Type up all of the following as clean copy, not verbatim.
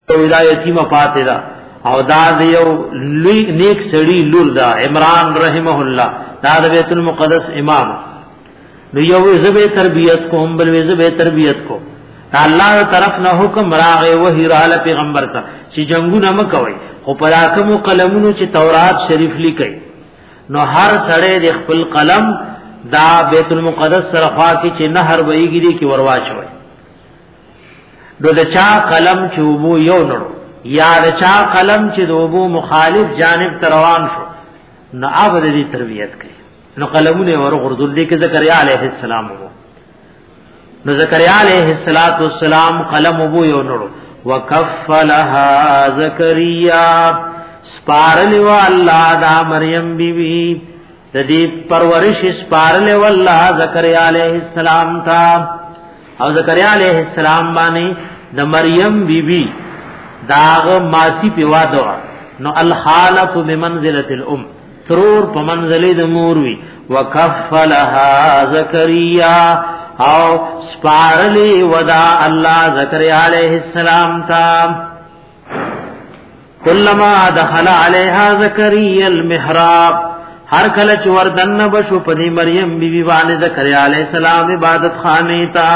ودا یتیمه پاتې دا او دا یو لوی نیک سړی لور دا عمران رحمه الله دا د بیت المقدس امام نو یو زبې تربیت کو هم بل زبې تربیت کو الله طرف نه حکم راغې وحی را پیغمبر ته چې جنگونه مکوي خو پراکم قلمونو چې تورات شریف لیکي نو هر سړی د خپل قلم دا بیت المقدس سره خوا کې چې نهر وېګری کې ورواچوي نو د چا قلم چې وبو یو نړو یا د چا قلم چې د وبو مخالف جانب روان شو نو عبد دې تربیت کوي نو قلمونه ورغردل دي کې زکریا علیه السلام وو نو زکریا علیہ السلام قلم ابو یو نړو وکفلها زکریا سپارل و الله دا مریم بی بی د دې پرورش سپارل و الله زکریا علیہ السلام تا او زکریا علیہ السلام باندې د مریم بی بی داغ ماسی پیوا دوا نو الحالۃ بمنزلۃ الام ترور په منزله د مور وی وکفلها زکریا او سپارلی ودا الله زکریا علیہ السلام تا کلما دخل علیها زکریا المحراب هر کله چې وردن بشو پنی مریم بی بی باندې زکریا علیہ السلام عبادت خانه تا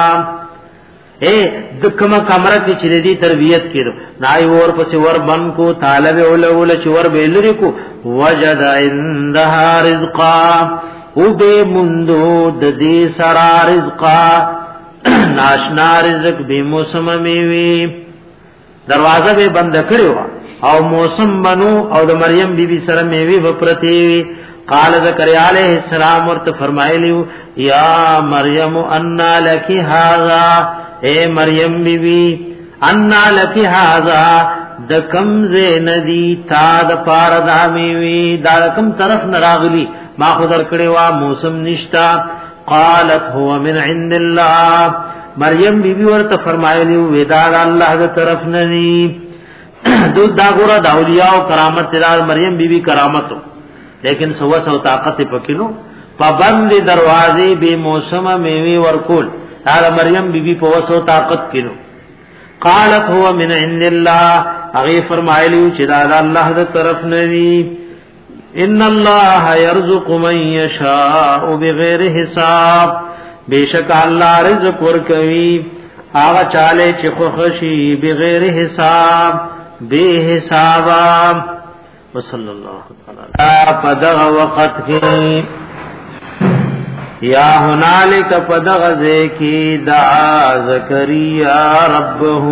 دکمه کمره کې چې دې تربیت کړو نای ور پسې ور بن کو طالب اول چې ور بیلری کو وجد عندها رزقا او بے مندو د دې سرا رزقا ناشنا رزق به موسم میوي دروازه به بند کړو او موسم بنو او د مریم بیبي سره میوي وپرتی قال زکریا علیہ السلام ورته فرمایلیو یا مریم ان لک هذا اے مریم بیبي ان لک هذا د کمزه ندی تا د پار د میوي دا کم طرف نراغلی ما خدر کړي وا موسم نشتا قالت هو من عند الله مریم بیبي ورته فرمایلی ودا الله د طرف ندی دو دا ګور د اولیاء او کرامت دار مریم بیبي کرامتو لیکن سو طاقت پکینو پابند دروازې به موسم میوي ورکول دا مریم بیبي په وسو طاقت کینو قالت هو من عند الله هغه فرمایلی چې دا الله د طرف ندی ان الله يرزق من يشاء بغیر حساب بیشک الله رزق ورکوي هغه چاله چې خوشي بغیر حساب بے حساب وصلی الله تعالی پدغ وقت کې یا هنالک پدغ ذکی دعا زکریا ربه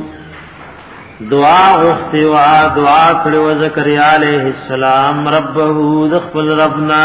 دعا غفتوا دعا کړو زکریا علیہ السلام ربه ذخل ربنا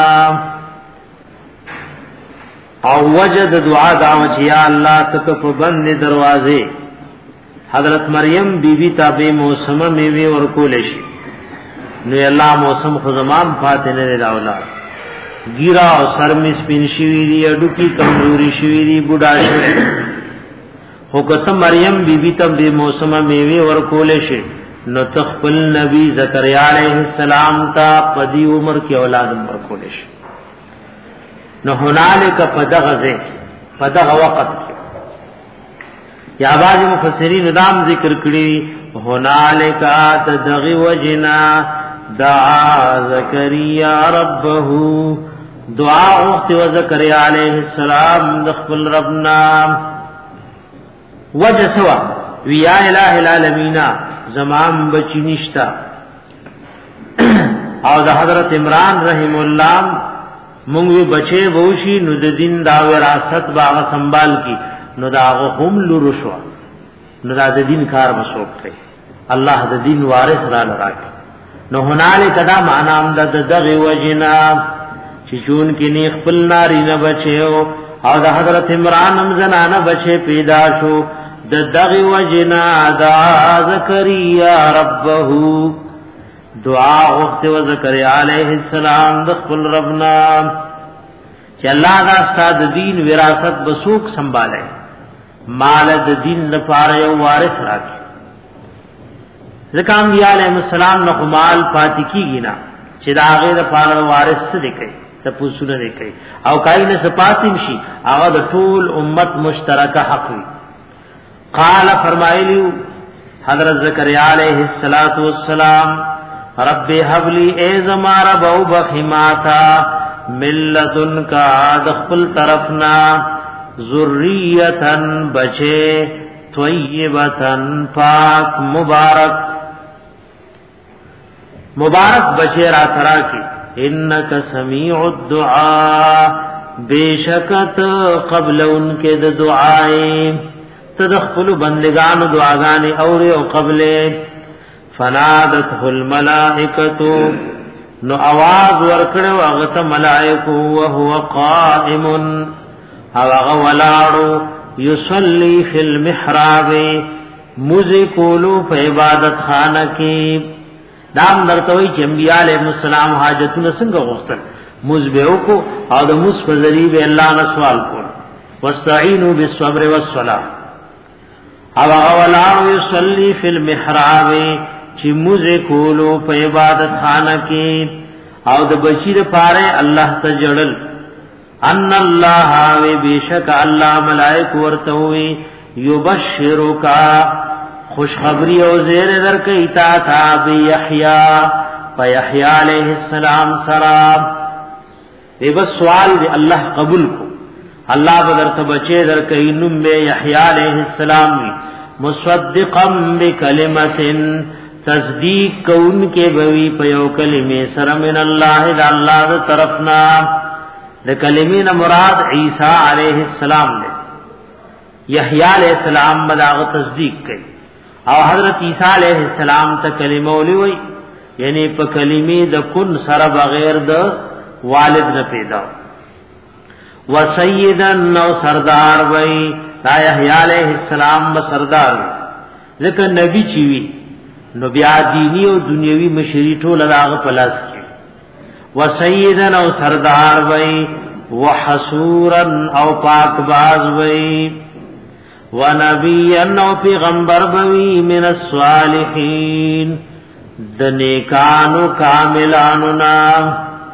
او وجد دعا دعوت یا الله تک په بند دروازه حضرت مریم بیبی تابع موسم میوه ورکول شي نو الله موسم خو زمان فاتنه نه اولاد ګیرا او سرمی سپین شوی دی اډو کی کمزوري شوی دی بوډا شوی خو کته مریم بیبی ته د موسم میوه ورکول شي نو تخپل نبی زکریا علیہ السلام تا پدی عمر کی اولاد ورکول شي نو هنالک پدغه وقت یا بعض مفسرین نام ذکر کړي هنالک تدغ وجنا دعا زکریا ربه دعا وخت و زکریا علیہ السلام دخل ربنا وجه سوا ویا الہ العالمین زمان بچی نشتا او د حضرت عمران رحم الله مونږ بچي ووشي نو د دین دا وراثت باغ سنبال کی نو دا هم لور شو نو دا د دین کار مسوک کړي الله د دین وارث را لراکي نو هنالک دا معنا هم د دغه وجنا چې جون کې نه خپل ناری نه بچو او د حضرت عمران هم زنانه بچي پیدا شو د دغه وجنا دا زکریا ربه دعا وخت و زکریا علیہ السلام د خپل ربنا چې الله دا ستاد دین وراثت بسوک سنباله مال د دین لپاره یو وارث راکړي ځکه انبیاء علیهم السلام نو مال پاتې کیږي نه چې دا هغه لپاره وارث څه دی کوي ته پوښتنه نه کوي او کای نه سپاتیم شي هغه د ټول امت مشترکه حق وي قال فرمایلیو حضرت زکریا علیہ السلام رب هب لی ای زما رب او بخماتا ملذن کا دخل طرفنا ذریتن بچے طیبتن پاک مبارک بچے را ترا کی انک سمیع الدعاء بیشکت قبل ان کے دعائیں تدخل بندگان دعاگان اور قبل فنادته الملائکۃ نو आवाज ورکړو هغه ته ملائکه او هو قائم هغه ولاړو یصلی فی المحراب مذکولو په عبادت خانه کې دام درتوي چې انبیاء علیهم السلام حاجتونه څنګه غوښتل مزبهو کو او د مسفذری به الله نه سوال کو واستعینوا بالصبر والصلاه هغه ولاړو یصلی فی المحراب چې موزه کولو په عبادت خانه کې او د بشیر پاره الله ته جړل ان الله و بیشک الله ملائک ورته وي یبشرک خوشخبری او زیر درکې تا تا یحیی علیہ السلام سلام دیو سوال دی الله قبول کو الله بدرته بچي درکې نوم به یحیی علیہ السلام مصدقا بکلمتن تصدیق کون کے بوی پیو کلمے سر من اللہ دا اللہ دا طرفنا دا کلمین مراد عیسیٰ علیہ السلام نے یحییٰ علیہ السلام بداغ تصدیق کئی او حضرت عیسیٰ علیہ السلام تا کلمہ لیوئی یعنی پا کلمی دا کن سر بغیر دا والد نہ پیدا و سیدن او سردار وئی دا یحییٰ علیہ السلام بسردار ذکر نبی چیوی نو بیا دینی او دنیوی مشری ټول لاغ پلاس کی و سیدن او سردار وئی و حسورن او پاک باز وئی و نبیان او پیغمبر وئی من الصالحین د نیکانو کاملانو نام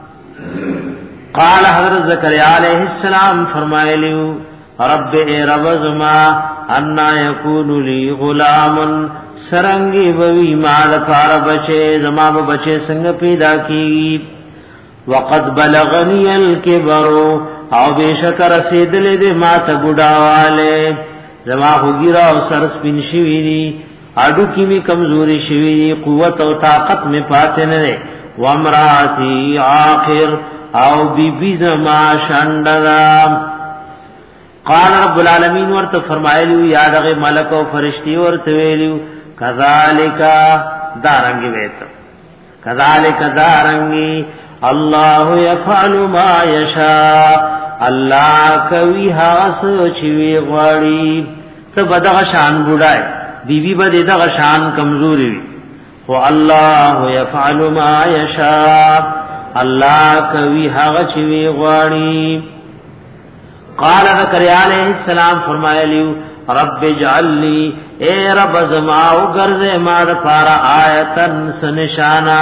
قال حضرت زکریا علیہ السلام فرمایلیو رب اے رب زما انا یکون لی غلام سرنگی بوی مال پار بچے زما بچے سنگ پیدا کی وقد بلغنی الکبر او بیشک رسیدل دے ما تا بڑاوالے زما خوگیرا او سرس پین شوی دی اڈو کی می کمزوری شوی دی قوت او طاقت میں پاتے نرے وامراتی آخر او بی بی زما شندرام قال رب العالمین ورته فرمایلیو یاد غ ملک او فرشتي ورته ویلیو کذالک دارنگی ویت کذالک دارنگی الله یفعل ما یشاء الله کوي هغه چې وی غواړي ته بدغه شان بډای بیبي بده دغه شان کمزوري وي او الله یفعل ما یشاء الله کوي هغه چې وی غواړي قال زکریا علیہ السلام فرمایلیو رب اجعل لی اے رب زماو گرزے مار پارا آیتن سنشانا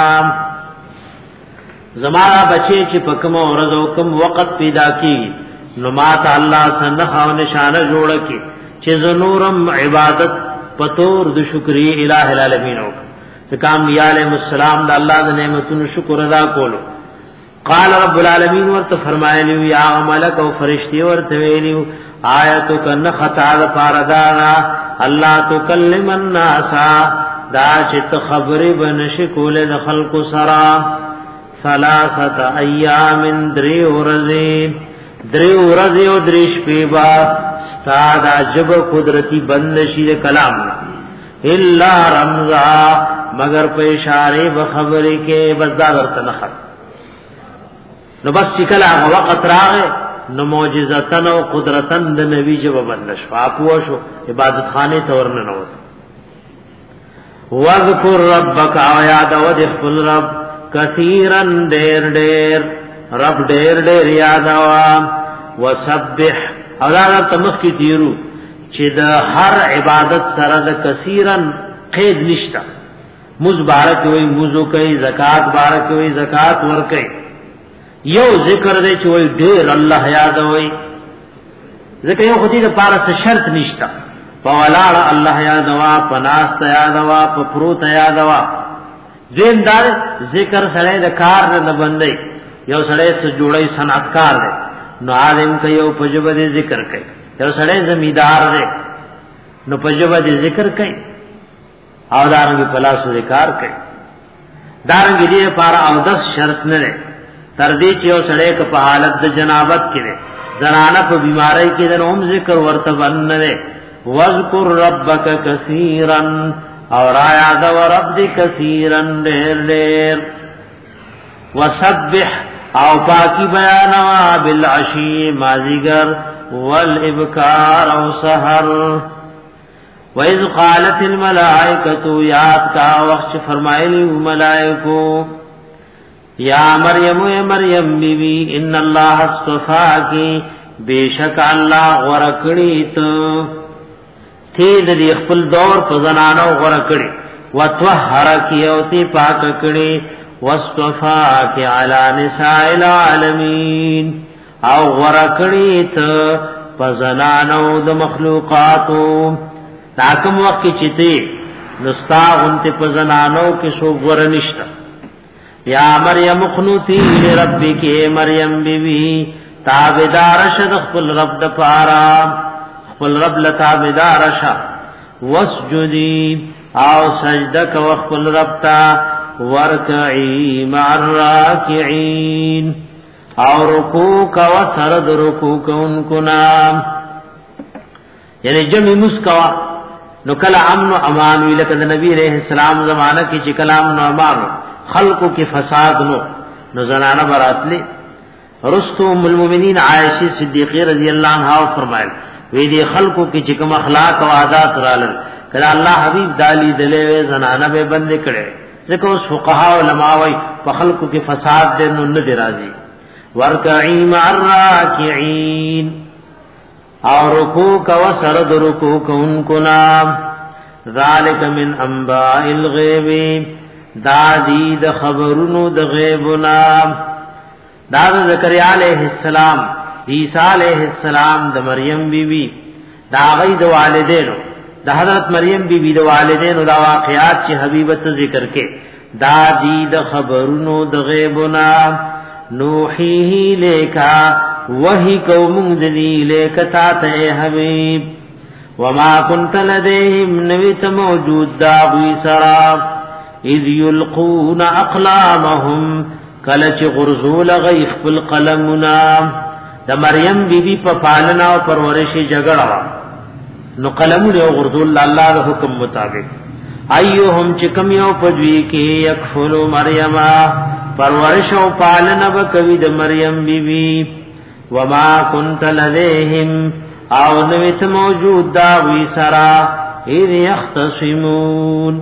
زمارا بچے چی پکم ورز و کم وقت پیدا کی نمات اللہ سنخا و نشانہ جوڑ کی چی زنورم عبادت پتور دو شکری الہ العالمین ہوگا تکام بیا علیہ السلام دا اللہ دا نعمتون شکر ادا کولو قال رب العالمین ورته فرمایلیو یا ملک او فرشتي ورته ویلیو آیتو کن خطا پاردانا الله تو کلم الناس دا چې خبرې بنش کول د خلق سرا ثلاثه ایام دری ورځې او دریش پیبا استاد عجب قدرتی بند شي کلام الا رمزا مگر په اشاره به خبرې کې بزدار ورته نه نو بس چکل آغا وقت راغے نو معجزتن و قدرتن د نبی جب بندش فاپوا شو عبادت خانے تورن نوت وذکر ربک آیاد و دخل رب کثیرن دیر دیر رب دیر دیر یادوا وسبح اولا تمخ کی تیرو چې د هر عبادت سره د کثیرن قید نشتا مز بارک وی مزو کوي زکات بارک وی زکات ور کوي یو ذکر دے چې وای ډیر الله یاد وای ذکر یو خدای د پاره څه شرط نشتا فولاړ الله یادوا پناست یادوا پپروت یادوا دین دار ذکر سره د کار نه بندي یو سره س جوړي صنعتکار دی نو عالم کوي پجبه دې ذکر کوي یو سره زمیدار دی نو پجبه دې ذکر کوي او دارنګ پلا سوري کار کوي دارنګ دې پار او 10 شرط نه لري تر دې چې یو سره ک په حالت د جنابت کې دی زنانه په بیماری کې د نوم ذکر ورته باندې واذکر ربک کثیرا اور آیا دا رب دی کثیرا دیر دیر وسبح او پاکی بیانوا بالعشی مازیگر والابکار او سحر وَإِذْ قَالَتِ الْمَلَائِكَةُ یاد کا وقت فرمائلی ملائکو یا مریم اے مریم بی بی ان اللہ اصطفاکی بیشک اللہ غرکڑی تو تید دی خپل دور په زنانو غرکڑی وطهرکی او تی پاک کڑی واصطفاکی علی نساء العالمین او غرکڑی تو په زنانو د مخلوقاتو تاکم وقت چتی نستا غنت په زنانو کې سو غرنشتا یا مریم قنوتی لربک مریم بی بی تابدار شد خپل رب د پارا خپل رب لتابدار شا واسجدی او سجده کو خپل رب تا ورکعی مع الراکعین او رکوع کو سرد رکوع کو نام یعنی جمع مسکوا نو کلا امن و امان وی لکه نبی علیہ السلام زمانہ کی چې کلام نو امان خلقو کی فساد نو زنانہ براتلی رستو ام المؤمنین عائشہ صدیقہ رضی اللہ عنہا فرمائل وی دی خلقو کی چې کوم اخلاق او عادات رالل کله الله حبیب دالی دلې زنانہ به بند کړي ځکه اوس فقها علماء وی په خلقو کی فساد دې نو نه دی راضی ورکعی مع الراکعین اور رکوع کا وسرد رکوع کو نام ذالک من انباء الغیب دادی د خبرونو د غیبنا دا زکریا علیہ السلام عیسی علیہ السلام د مریم بی بی دا غي د والدینو د حضرت مریم بی بی د والدینو دا واقعات چې حبیبت ذکر کې دادی د خبرونو د غیبنا نوحیه لیکا وحی قوم دلیل کتا ته حبیب وما كنت لديهم نویت موجود داوی سرا اذ يلقون اقلامهم کلچ غرزول غیخ بالقلمنا د مریم بی بی په پالنا او پرورش جګړه نو قلمونه غرزول الله د حکم مطابق ايهم چې کم یو پدوی کې یکفل مریم پرورش او پالنا وکوي د مریم بی بی وما كنت لديهم او نویت موجود داوی سرا اذ يختصمون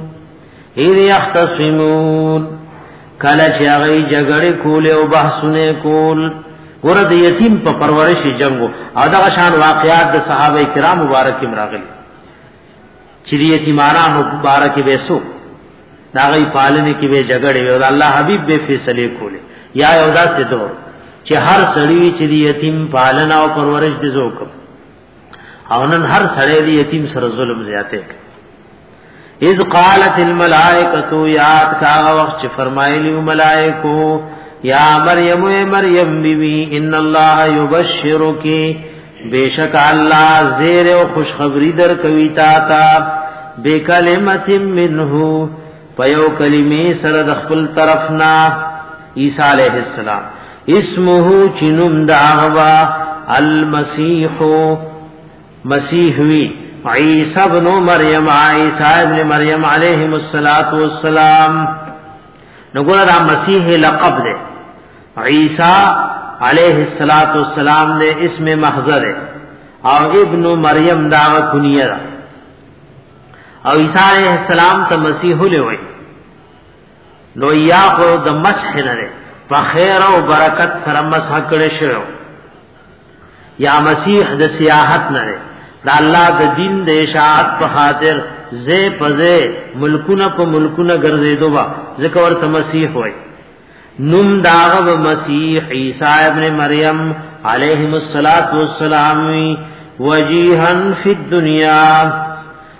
کله چې هغه جګړه کول او بحثونه کول ورته یتیم په پرورش جنگو او دا شان واقعات د صحابه کرام مبارک راغلي چې یتیمانو مبارک وېسو دا غي پالنه کې به جګړه او الله حبيب به فیصله کوله یا یودا سے دور چې هر سړی چې یتیم پالنه او پرورش دي زوکم او نن هر سړی دی یتیم سره ظلم زیاته اذ قالت الملائکه یاد کا وقت فرمایلی ملائکو یا مریم اے مریم بی بی ان اللہ یبشرک بیشک اللہ زیر و خوشخبری در کوي تا تا بکلمت منه پیو کلمې سره د خپل طرفنا عیسی علیہ السلام اسمه چنم دعوا المسیح مسیح وی عیسی ابن مریم عیسی ابن مریم علیہ الصلوۃ والسلام نګور دا مسیح لقب دے عیسی علیہ الصلوۃ والسلام نے اسم محضر ہے اور ابن مریم دا کنیہ دا او عیسی علیہ السلام ته مسیح له وای نو یا خو د مسح نه په خیر او برکت سره مسح کړي شو یا مسیح د سیاحت نه دا الله د دین د اشاعت په خاطر زه پزه ملکونه په ملکونه ګرځیدو وا ذکر ورته مسیح وای نوم داغه مسیح عیسی ابن مریم علیہ الصلوۃ والسلام وجیها فی الدنیا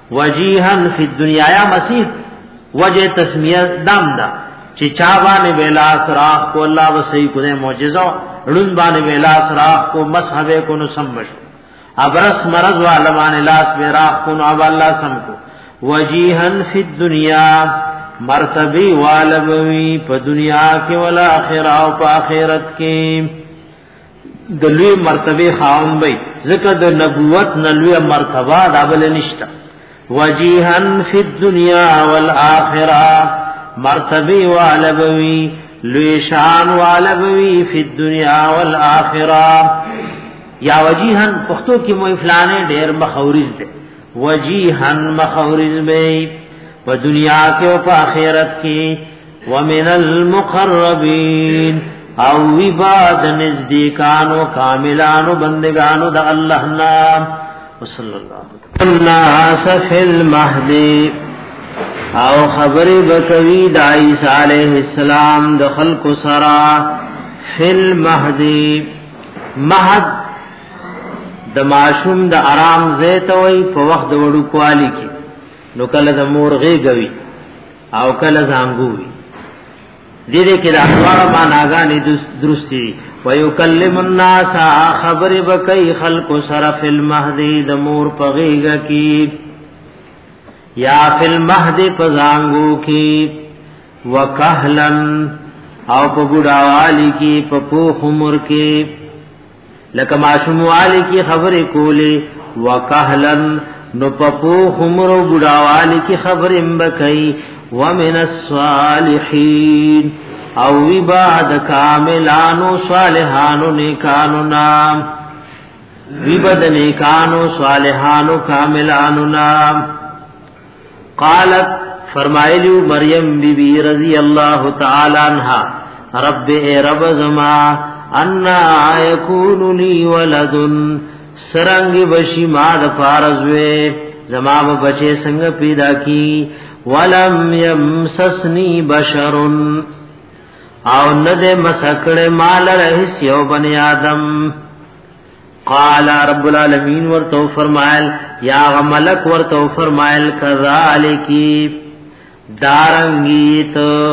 وجیهن فی الدنیا یا مسیح وجه تسمیه دام دا چې چا باندې بلا سراخ کو الله وسې کو نه معجزہ لون باندې بلا سراخ کو مصحب کو نو سمش ابرس مرض والمان لاس براخ کو نو الله سم کو وجیهن فی الدنیا مرتبه والبوی په دنیا کې ول اخرت او په آخرت کې دلوی مرتبه خاون وي ذکر د نبوت نلوی مرتبه دابل نشتا وجیهن فی الدنیا والآخرہ مرتبه والبوی لوی شان والبوی فی الدنیا والآخرہ یا وجیهن پختو کی موی فلانے ډیر مخورز دے وجیهن مخورز بے و دنیا کے و پا آخرت کی ومن المقربین او عباد نزدیکانو کاملانو بندگانو دا اللہ نام وصلی اللہ الناس فی المہدی او خبری بکوی دا عیسیٰ علیہ السلام دا خلق سرا فی المہدی مہد دا معشوم دا آرام زیتوی پا وقت وڑو کوالی کی نو کل دا مورغی گوی او کل زانگوی دیده که دا اخوار ماناگانی درستی ویکلم الناس خبر بکی خلق سر فی المہدی دا مور پغیگ کی یا فی المہدی پزانگو کی وکہلن او پا بڑاوالی کی پا پوخ عمر کی لکه معشوم والی کی خبر کولی وکهلن نو پپو خمر و بڑاوالی کی خبر امبکی ومن الصالحین او وباد کاملانو صالحانو نیکانو نام وبد نیکانو صالحانو کاملانو نام قالت فرمائلیو مریم بی بی رضی اللہ تعالی عنہ رب اے رب زما انا یکون لی ولدن سرنگ بشی ماد پارزوے زما بچے سنگ پیدا کی ولم یمسسنی بشرن او ند مسکڑ مال رہس یو بنی آدم قال رب العالمین ورتو فرمائل یا ملک ورتو فرمائل کذالکی دارنگیت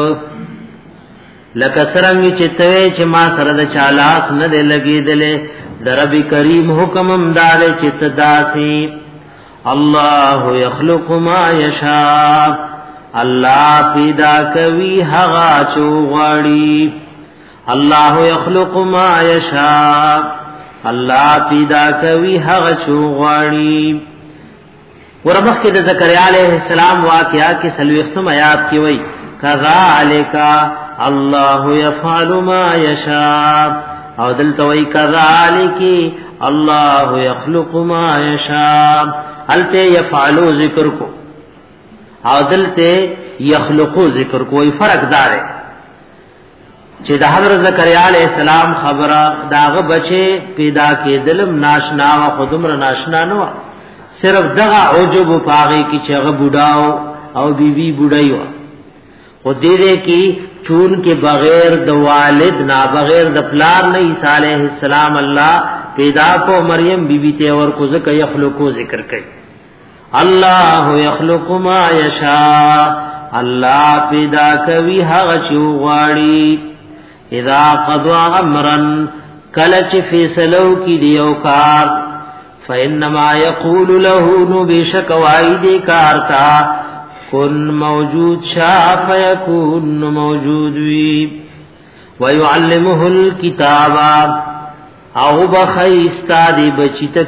لکه سرنګ چتوي چې ما سره د چالاس نه دی لګیدلې د رب کریم حکم امداد چت داسي الله يخلق ما يشاء الله پیدا کوي هغه چوغړي الله يخلق ما يشاء الله پیدا کوي هغه چوغړي ورمخ کې د زکریا علیہ السلام واقعا کې سلوختم آیات کې وای کذالک الله يفعل ما يشاء او دلته وای کذالک الله يخلق ما يشاء الته يفعلوا ذکر کو او دلته يخلقوا ذکر کو وای فرق دار ہے چې د حضرت زکریا علیہ السلام خبره داغه بچي پیدا کې دلم ناشنا او خودمره ناشنا نو صرف دغه عجب پاغي کی چې هغه بوډاو او بیبي بوډایو او دې کی چون کے بغیر د والد نا بغیر د پلار نه عیسی علیہ السلام الله پیدا کو مریم بی بی ته اور کو ذکر یخلقو ذکر کړي الله یخلق ما یشاء الله پیدا کوي هغه چې غواړي اذا قضى امرا کلچ فیصلو کی دیو کار فانما یقول له نو بشک واید کارتا کن موجود شاء فیکون موجود وی ویعلمه الكتاب او بخی استادی بچیت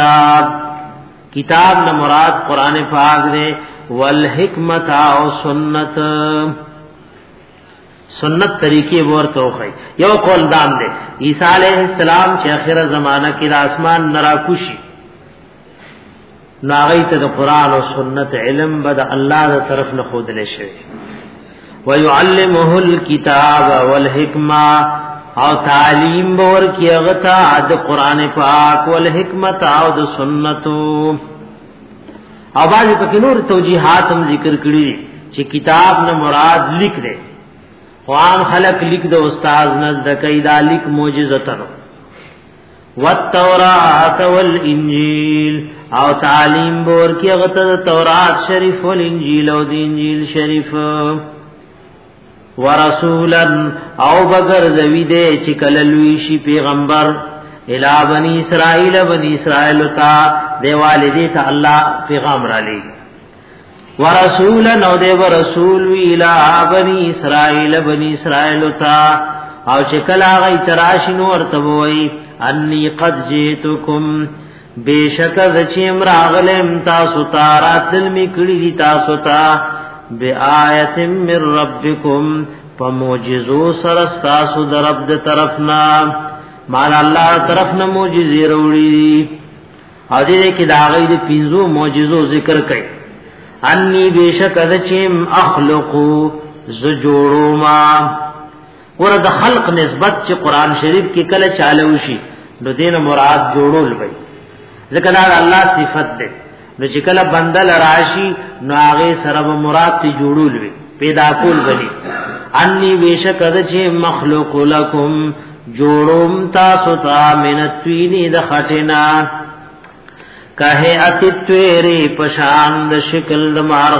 کتاب نہ مراد قرآن پاک دے والحکمت او سنت طریقے ورته وخی یو قول دام دے عیسی علیہ السلام چې اخر زمانہ کې آسمان نراکوشي ناغیت د قرآن و سنت علم بد اللہ دا طرف نخود لشوی ویعلمه الكتاب والحکمہ او تعلیم بور کی اغتا د قرآن پاک والحکمت او د سنتو او بعضی پکی نور توجیحات ہم ذکر کری چی کتاب نا مراد لکھ دے خوان خلق لکھ دے استاذ نزد کئی دا لکھ موجزتنو والتوراۃ والانجیل او تعلیم بور کی غته تورات شریف او انجیل او انجیل شریف ورسولا او بغیر زوی دے چې کله لوی شي پیغمبر الی بنی اسرائیل تا دی والدی ته الله پیغام را لېږي ورسولا او دی رسول وی الی بنی اسرائیل تا او چې کله غي تراشنو ورته وای انی قد جئتکم بیشک ذچیم راغلم تاسو تاراتل میکړی دي تاسو ته بیاات من ربکم فموجزو سرستاسو درب د طرفنا مال الله طرفنا معجزې وروړي او دې کې دا غي د پینزو معجزو ذکر کړي انی بیشک ذچیم اخلقو ز جوړو ما ورته خلق نسبت چې قران شریف کې کله چالو شي نو دین مراد جوړول وي ځکه دا الله صفت ده نو چې کله بندل راشي نو هغه سره مراد تی جوړول وي پیدا کول غني انی بیشک د چې مخلوق لکم جوړوم تاسو ته منتوین د خټینا کہے اتتویری پشان د شکل د مارغ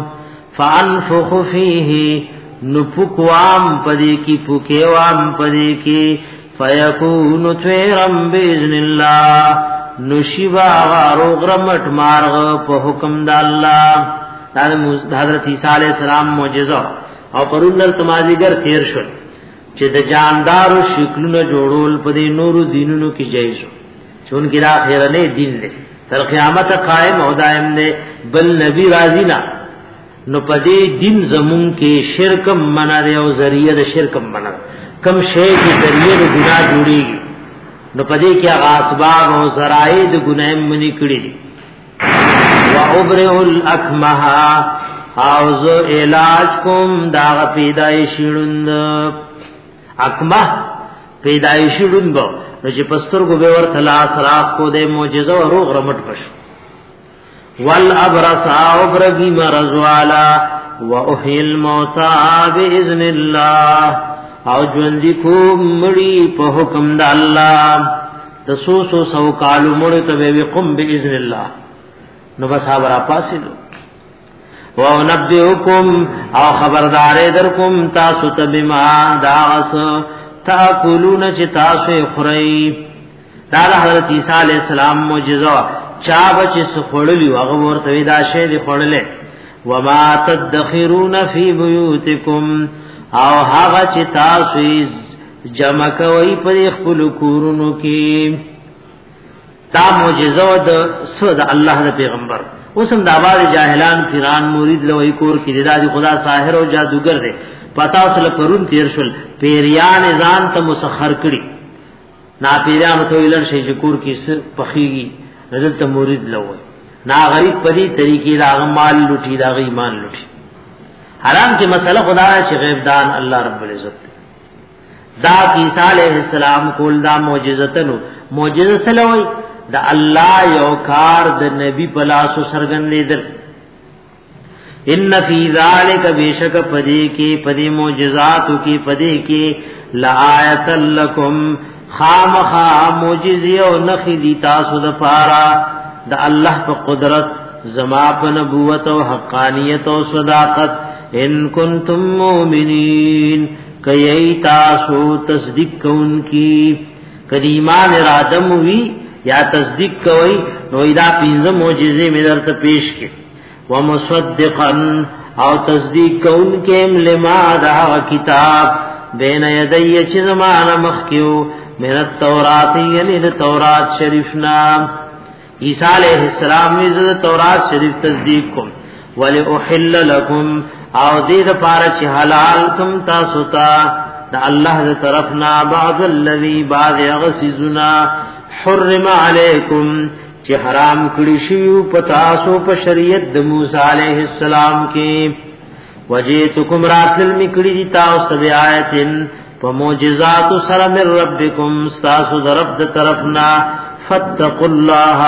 فانفخ فیه نپکوام پدی کی پوکیوام پدی کی فیکون تویرم بیزن اللہ نشیبا غاروغ رمٹ مارغ پا حکم دا اللہ حضرت عیسیٰ علیہ السلام معجزہ او پرونر تمازیگر تیر شد چې د جاندارو شکلونو جوړول پدی نورو دینونو کی جایزو چون کی دا خیرنے دین دے تر قیامت قائم او دائم دے بل نبی راضی نا نو پدې دین زمون کې شرکم منا دی او ذریعہ د شرکم منا کم شی کې ذریعہ د ګناه جوړیږي نو پدې کې اسباب او ذرایع د ګناه منی کړی دي وا ابرئ الاکمه او زو علاج کوم دا پیدایشیړوند اکمه پیدایشیړوند نو چې پستر کو به ورته لا سراخ کو د معجزه او روغ رمټ پښ والابرص ابرغي مرض والا واحيي الموتى باذن الله او ژوند کو مړي په حکم د الله تسوسو سو کالو مړ ته وي قم باذن الله نو بس خبره پاسلو ونبئكم او خبردار درکم تاسو ته بما داس تاکلون چې تاسو خوري دا حضرت عیسی علی السلام معجزه چا بچ سخړلی هغه ورته دا شی دی خړلې وما تدخرون فی بیوتکم او هغه چې تاسو جمع کوي پر خپل کورونو کې تا معجزه د صد الله د پیغمبر اوسم د آباد جاهلان پیران مرید لوی کور کې د خدا ساحر او جادوګر دی پتا اوسله پرون تیر شول پیریان ځان ته مسخر کړي نا پیران ته ویل شي چې کور کې پخېږي نزل ته مرید لوي نا غریب پدی طریقې دا مال لوټي دا ایمان لوټي حرام کې مسله خدا چې غیب دان الله رب العزت دا عیسی علیہ السلام کول دا معجزتنو معجزه سلوي دا الله یو کار د نبی پلاسو سرګن لیدل ان فی ذلک بیشک پدی کی پدی معجزات کی پدی کی لآیت لکم خامخا معجزه او نخی دی تاسو د پارا د الله په قدرت زما په نبوت او حقانیت او صداقت ان کنتم مؤمنین کای تاسو تصدیق کوونکی کدی ایمان ارادم وی یا تصدیق کوي نو دا پنځه معجزې مې درته پیش کړي ومصدقا او تصدیق کوونکې لما دا کتاب بین یدی چې زمانه مخکیو من التورات یعنی د تورات شریفنا عیسی علیہ السلام یې د تورات شریف تصدیق کوم ولأحل لكم او دې د پاره چې حلال کوم تاسو ته د الله د طرفنا بعض الذی بعض غسزنا حرم علیکم چې حرام کړی شی په تاسو په شریعت د موسی علیہ السلام کې وجئتکم راتل میکړی دي تاسو به آیتن په معجزات سره من ربکم تاسو درب د طرفنا فتقوا الله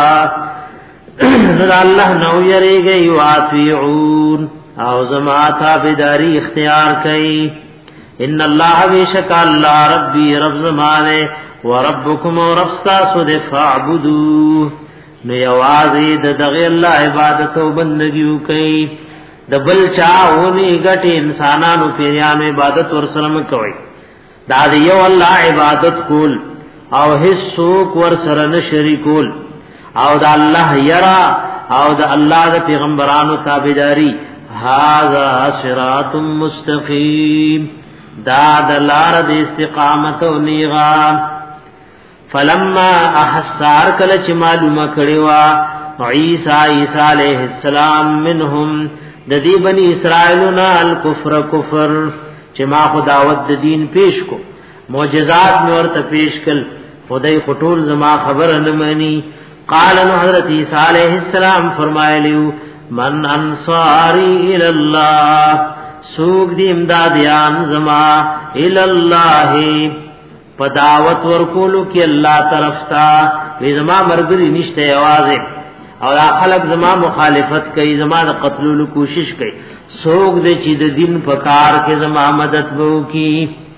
الله نو یریږي واطیعون او زما تابعداري اختیار کړئ ان الله بیشک الله ربي رب زمانه وربکم ورفستاسو دے فاعبدو نو یوازی دغه الله عبادت او بندگیو کوي د بل چاونی غټ انسانانو پیرانو عبادت ورسره کوي دا دی یو الله عبادت کول او هیڅوک ورسره نه شریکول او د الله یرا او د الله د پیغمبرانو تابعداري هاذا صراط مستقیم دا د لار د استقامت او نیغا فلما احسار کله چې معلومه کړي وا عیسی علیہ السلام منهم د دې بنی اسرائیلنا الکفر کفر چې ما خو دعوت د دین پیش کو معجزات نور ته پیش کړ خدای خطول زما خبر نه مانی قال حضرت عیسی علیہ السلام فرمایلیو من انصاری الی الله سوق دی امدادیان زما الی الله پداوت ورکولو کی الله طرف تا وی زما مرګری نشته आवाज او خلق زما مخالفت کوي زما د قتلولو کوشش کوي سوق دې چې د دین په کار کې زما مدد وو کی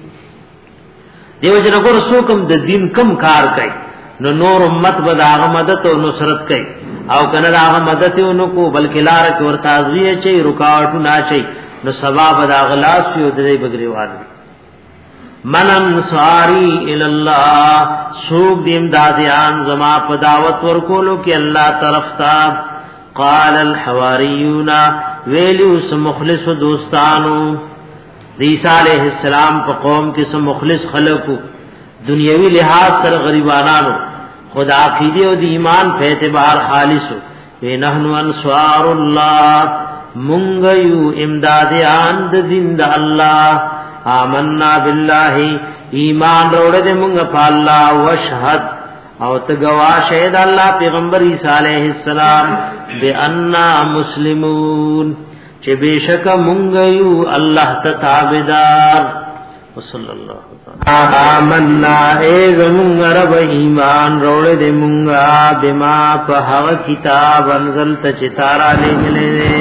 دیو جن ګور سوکم د دین کم کار کوي نو نور امت به داغه مدد او نصرت کوي او کنه داغه مدد یو کو بلکې لار کې ورته ازویه چي رکاوټ نه چي نو ثواب داغ لاس پیو دې بغریوان من انصاری الی الله سوق دیم دادیان زما په دعوت ورکولو کې الله طرف تا قال الحواریون ویلو سم مخلص دوستانو عیسی علیہ السلام په قوم کې سم مخلص خلقو دنیوي لحاظ سره غریبانانو خدا عقیده او د ایمان په اعتبار خالصو نحنو انصار الله مونږ یو امدادیان د دین د الله آمنا بالله ایمان روڑ دے منگا پا اللہ وشہد او تگوا شہد اللہ پیغمبر عیسی علیہ السلام بے انا مسلمون چے بے شک منگیو اللہ تتابدار وصل اللہ آمنا ایز منگا رب ایمان روڑ دے منگا بما پہو کتاب انزلت چتارا لے گلے دے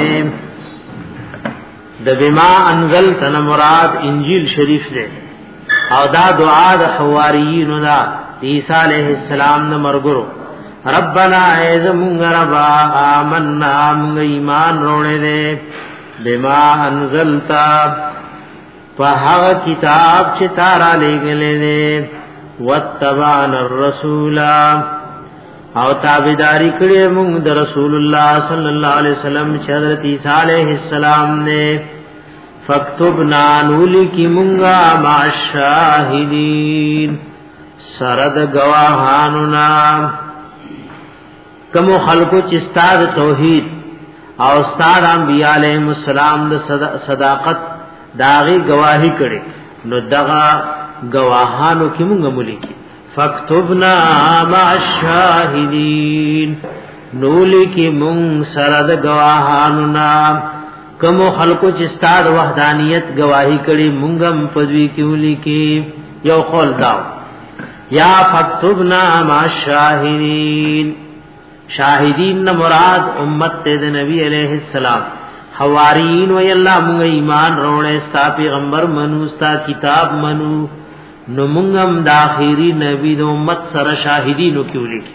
د بما انزلتنا مراد انجیل شریف دے او دا دعا د حواریین دا عیسی علیہ السلام نے مرګرو ربنا ایزمون ربا آمنا من ایمان روڑے دے بما انزلتا فہغ کتاب چھ تارا لے گلے دے واتبعنا الرسول او تابعداری کړي موږ د رسول الله صلی الله علیه وسلم چې حضرت عیسی علیہ السلام نے فاکتبنا نولکی مونږه مع الشاهدین سرد گواهانو نام کوم خلقو چې استاد توحید او استاد انبیاء علیهم السلام د صداقت داغي گواہی کړي نو دغه گواهانو کې مونږه ملکی فاکتبنا مع الشاهدین نولکی مون سرد گواهانو نام کم خلقو چې استاد وحدانیت گواہی کړي مونږم پدوی کیولی کی یو قول داو یا فاکتبنا مع الشاهدین شاهدین نہ مراد امت تے نبی علیہ السلام حواریین و اللہ مونږ ایمان روڑے ستا پیغمبر منو ستا کتاب منو نو مونږم د اخیری نبی د امت سره شاهدینو کیولی کی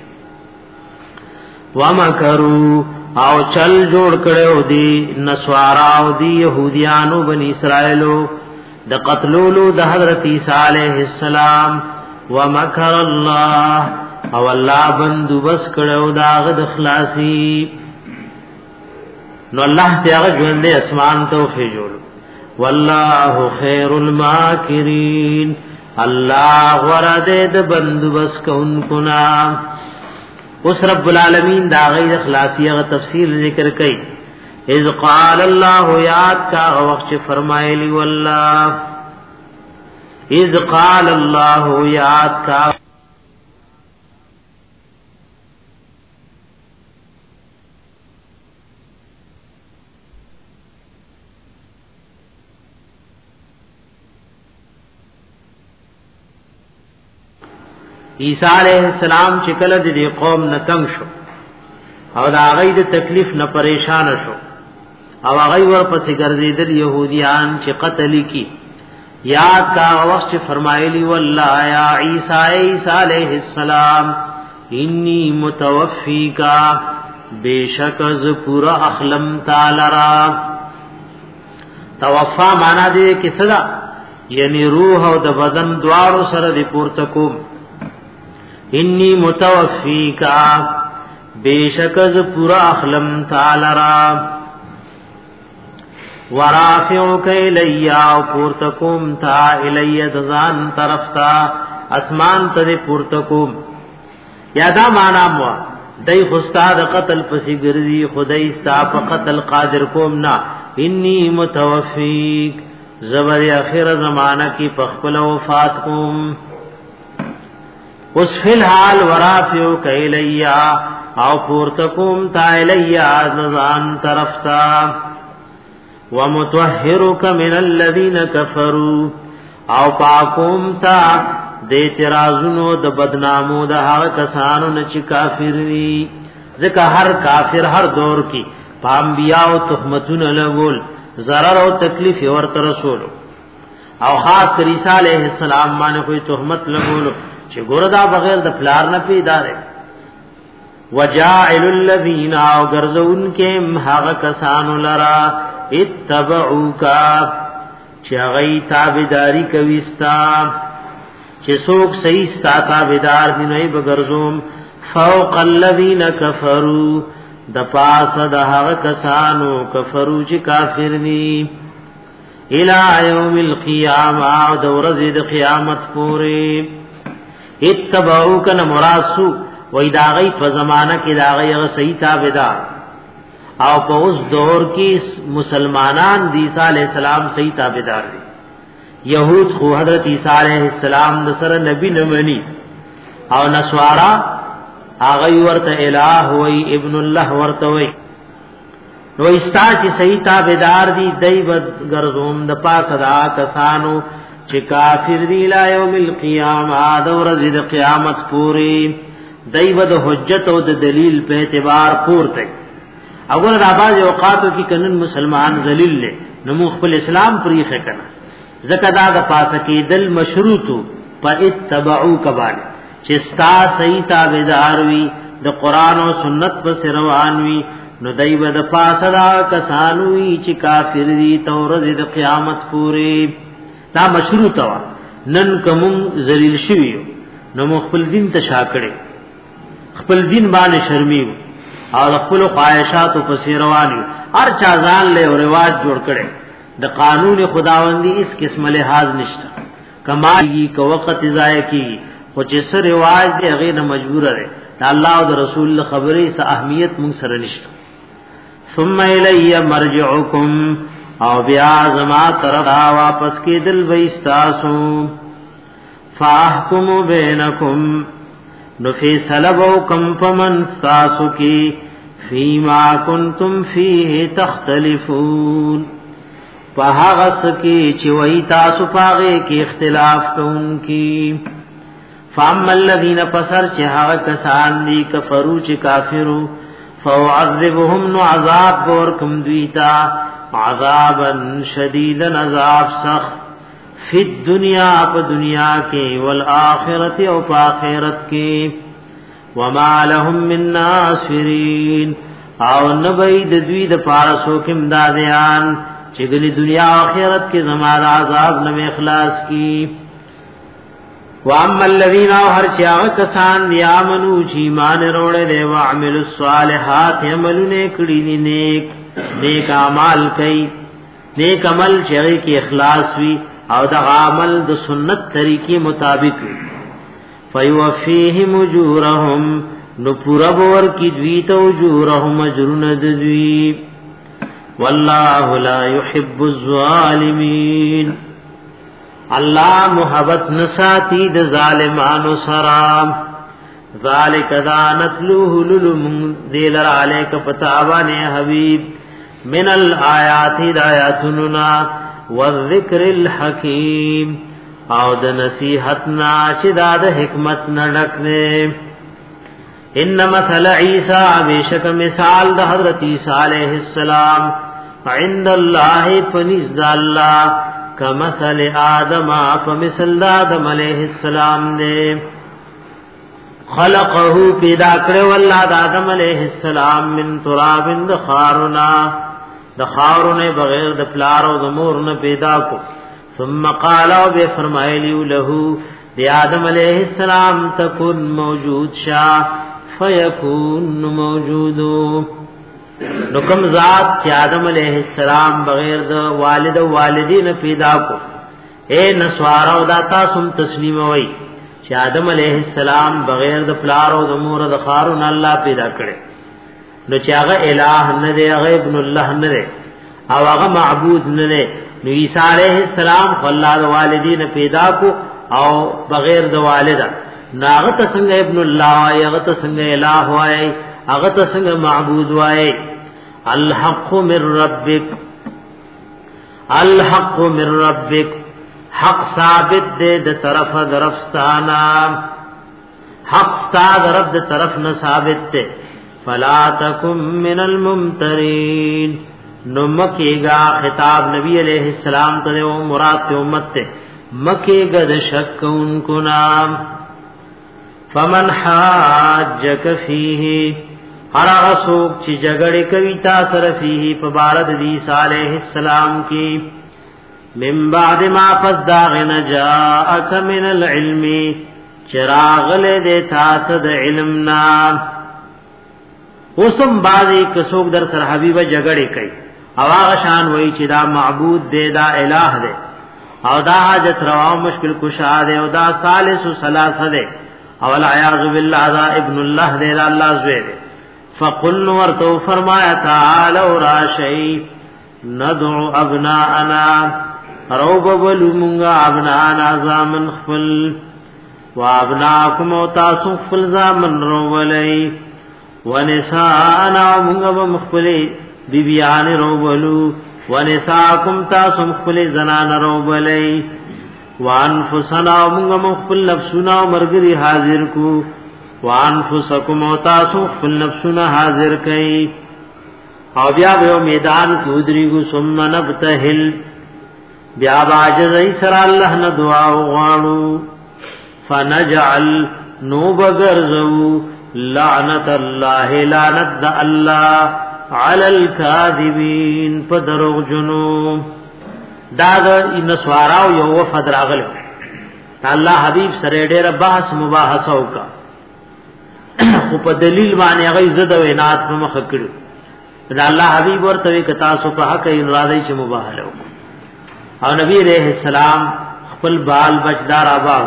ومکروا او چل جوړ کړو دی نسوارا او دی يهوديانو بني اسرائيلو د قتلولو د حضرت عيسى عليه السلام ومکر الله او الله بندوبس کړو دا غد خلاصي نو الله تعالی ژوند اسمان توفیق جوړ والله خير الماکرین الله ورده د بندوبس کوونکو نام اس رب العالمین دا غیر اخلاصیہ تفصیل ذکر کئی اذ قال اللہ یاد کا وقت فرمائے واللہ اذ قال اللہ یاد کا عیسی علیہ السلام چې کله د قوم نه تنگ شو او دا غي د تکلیف نه پریشان شو او هغه ورپسې ګرځیدل يهوديان چې قتل کی یاد کا وقت فرمایلی والله یا عیسی علیہ السلام انی متوفیکا بیشک از پورا اخلم تعالی را. توفا معنا دی کی صدا یعنی روح او د بدن دوارو سره دی پورته کوم. انی متوفیکا بیشک از پورا اخلم تعالی را ورافعک الیا پورته کوم تا الی ذان طرف تا اسمان ته پورته کوم. یادا معنا مو دای خستاد قتل پسی ګرځي خدای ستا په قتل قادر کوم نا. انی متوفیک زبر اخر زمانہ کی پخپل وفات کوم. اس فی الحال ورافیو کیلیا او پورتکوم تا الیا ذان طرف تا ومتطهرک من الذین کفروا او پاکوم تا د اعتراضونو د بدنامو د هغه کسانو نه چې کافر وي. ځکه هر کافر هر دور کې انبیاء او تهمتونه لګول ضرر او تکلیف ورته رسول او خاص عیسی علیہ السلام باندې کوئی تهمت لګول چې ګوردا بغیر د پلار نه پیدا ده. وجاعل الذین او غرزون کې هغه کسانو لرا اتبعوکا چې غي تابعداري کوي ستا چې څوک صحیح ستا تابعدار دي نه بغرزوم فوق الذین کفروا د پاس د هغه کسانو کفرو چې کافر دي الی یوم القیامه او د ورځې د قیامت پورې. اتبعوک نه مراسو وای دا غي په زمانہ کې دا غي صحیح تابعدار او په اوس دور کې مسلمانان د عیسی علی السلام صحیح تابعدار دي. یهود خو حضرت عیسی علیہ السلام د سره نبی نه مني او نسوارا هغه ورته الہ وای ابن الله ورته وای. نو استا چې صحیح تابعدار دي دای ود ګرځوم د پاک دا کسانو چې کافر دی لا یوم القیامه د ورځې د قیامت پوری دای ود حجت او د دلیل په اعتبار پورته. اگر راباز اوقاتو کی کنن مسلمان ذلیل له نو خپل اسلام پریخه کنه زکه دا د پاسه کې دل مشروطو په اتبعو کبان چې ستا صحیح تابعدار وي د قران او سنت پر روان وي نو دایو د پاسه دا کسانو وي چې کافر دي تورز د قیامت پورې دا مشروط وا. نن کوم ذلیل شویو نو خپل دین ته شاکړي خپل دین باندې شرمیو او خپل خواہشات او پس رواني هر چا ځان له رواج جوړ کړي د قانون خداوندی اس قسم لحاظ نشته کمایي کو وخت ضایع کی خو چې سر رواج دی هغه نه مجبور دی الله او رسول خبرې سه اهمیت مون سره نشته. ثم الی مرجعکم او بیا زما طرف واپس کې دل وېستاسو فاحکم بینکم نو فی سلبو کم فمن ستاسو کی فیما کنتم فیه تختلفون فهغس کی چوئی تاسو پاغے کی اختلاف کونکی. فاما الذین پسر چہاگ کسان دی کفرو چی کافرو فوعذبهم نو عذاب بورکم دویتا عذابا شدیدا عذاب سخت فی الدنیا پا دنیا کے والآخرت او پا آخرت کے وما لهم من ناصرین او نبید دوید پارسو کم دادیان چگلی دنیا آخرت کے زمان عذاب نم اخلاص کی. واما الذین او هر چاغ کسان دی امنو چی مان روڑے دے وعملوا الصالحات عملونه کړي دي نیک اعمال کوي نیک عمل چې کی اخلاص وی او د عمل د سنت طریقې مطابق فیوفیهم اجورهم نو پورا بور کی دوی ته اجورهم اجرن دوی والله لا يحب الظالمین. اللہ محبت نساتی د ظالمانو سرام ذالک دانتلوه للم دیلر علیک پتاوان حبیب من الآیات دایاتننا والذکر الحکیم او د نصیحتنا چې د حکمت نډکنے. ان مثل عیسی بیشک مثال د حضرت عیسی علیہ السلام عند الله فنزد الله کمثل آدم فمثل آدم علیہ السلام دے خلقه پیدا کړو الله د آدم علیہ السلام من تراب د خارونه بغیر د پلار او د مور نه پیدا کو ثم قال او به فرمایلی له دی آدم علیہ السلام تکون موجود شا فیکون موجود نو کوم ذات چې آدم علیہ السلام بغیر د والد او والدین پیدا کو اے نسوارا او دا تاسو تسلیم وای چې آدم علیہ السلام بغیر د پلار او د مور د خارون الله پیدا کړي نو چې هغه الہ نه دی هغه ابن الله نه دی او هغه معبود نه دی نو عیسی علیہ السلام الله د والدین پیدا کو او بغیر د والدا ناغه ته څنګه ابن الله وای هغه ته څنګه الہ وای هغه ته څنګه معبود وای الحق من ربک الحق من ربک حق ثابت دے د طرف درفستانا حق ستا رب د طرف نه ثابت دے فلا تکم من الممترین نو مکیگا خطاب نبی علیہ السلام ته او مراد امت ته مکیگا د شک ان کو نام فمن حاجک فیه هر اسوک چې جګړه کوي تا سره فیه په بارد دی صالح السلام کی من بعد ما فزداغنا جاءك من العلم چراغ له دیتا ته د علمنا اوسم بازي کڅوک در سره حبيبه جګړه کوي او هغه شان وای چې دا معبود دی دا الہ دی او دا حاجت روا مشکل کشا دی او دا ثالث ثلاثه دی او العیاذ بالله دا ابن الله دی دا الله زوی دی فقل ورتو فرمایا تعالی را شی ندعو ابناءنا روب ولمغا ابناءنا زامن خفل وابناكم تاسو خفل زامن روولای ونساءنا مغا مخفلی بیبیان روولو ونساءکم تاسو مخفل زنان روولای وانفسنا مغا مخفل نفسنا مرګری حاضر کو وانفسکم تاسو خپل نفسنا حاضر کئ او بیا به میدان کې ودریګو ثم نبتهل بیا باجز ایسر الله نه دعا وغواړو فنجعل نو بغرزو لعنت الله لعنت الله علی الکاذبین فدرغ جنو دا د نسواراو یو وفد راغل الله حبیب سره ډېر بحث مباحثه وکا خو په دلیل باندې هغه عزت او عنایت په مخ کړو دا الله حبیب ورته کتا سو په حق یې راځي چې مباهله او نبی عليه السلام خپل بال بچدار آبا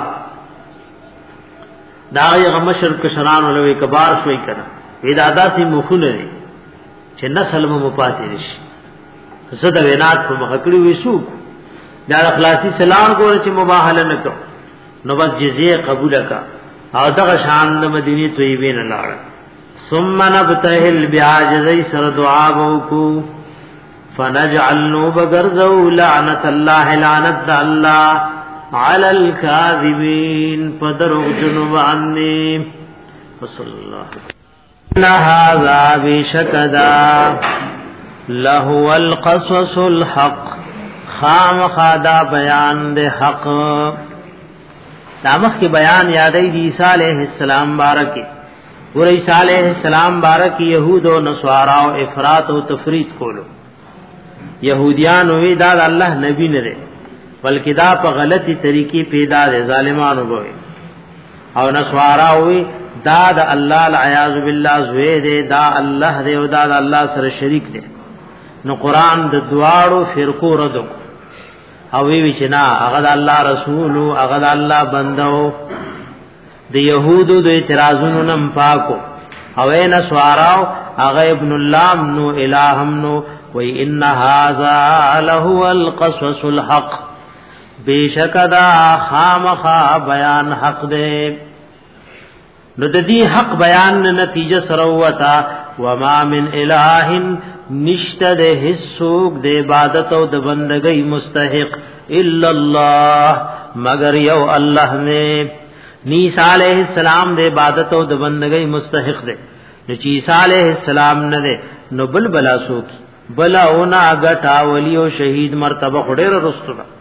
دا یې مشر کشران ولوي کبار شوي کړه ودادا سي مخونه چې نسل مو پاتې شي عزت او عنایت په مخ کړو وسو دا اخلاصي سلام کول چې مباهله نکړو نو بس جزیه قبول کا او دغه شان د مدینه طیبه نه لاړ ثم نبتهل بعاجزی سر دعا وکو فنجعل نو بغرزو لعنت الله لعنت الله علی الکاذبین فدرغ جنوبانی صلی الله ان هذا بشکدا له القصص الحق خام خدا بیان د حق دامخ کی بیان یادی دی عیسی علیہ السلام بارکی اور عیسی علیہ السلام بارکی یہود و نصارا و افراط و تفرید کولو یہودیان وی دا اللہ نبی نرے بلکہ دا پا غلطی طریقی پیدا دے ظالمانو بوئی او نصارا وی دا اللہ العیاذ باللہ زوی دے دا اللہ دے و دا اللہ سر شریک دے نو قرآن دا دوارو فرقو ردو او وی چې نا هغه د الله رسول او هغه د الله بندو د يهودو د اعتراضونو نم پاکو او نه سواراو هغه ابن الله نو الہم نو وی ان هاذا له القصص الحق بیشکدا خامخا بیان حق دے نو د دې حق بیان نتیجه سره وتا وما من الہ نشتد حسوک د عبادت او د بندګۍ مستحق الا الله مگر یو الله نے عیسی علیہ السلام د عبادت او د بندګۍ مستحق دے نو چې عیسی علیہ السلام نه دے نو بل بلا سوک بلا اونا غټا ولی او شهید مرتبه خډیر رستو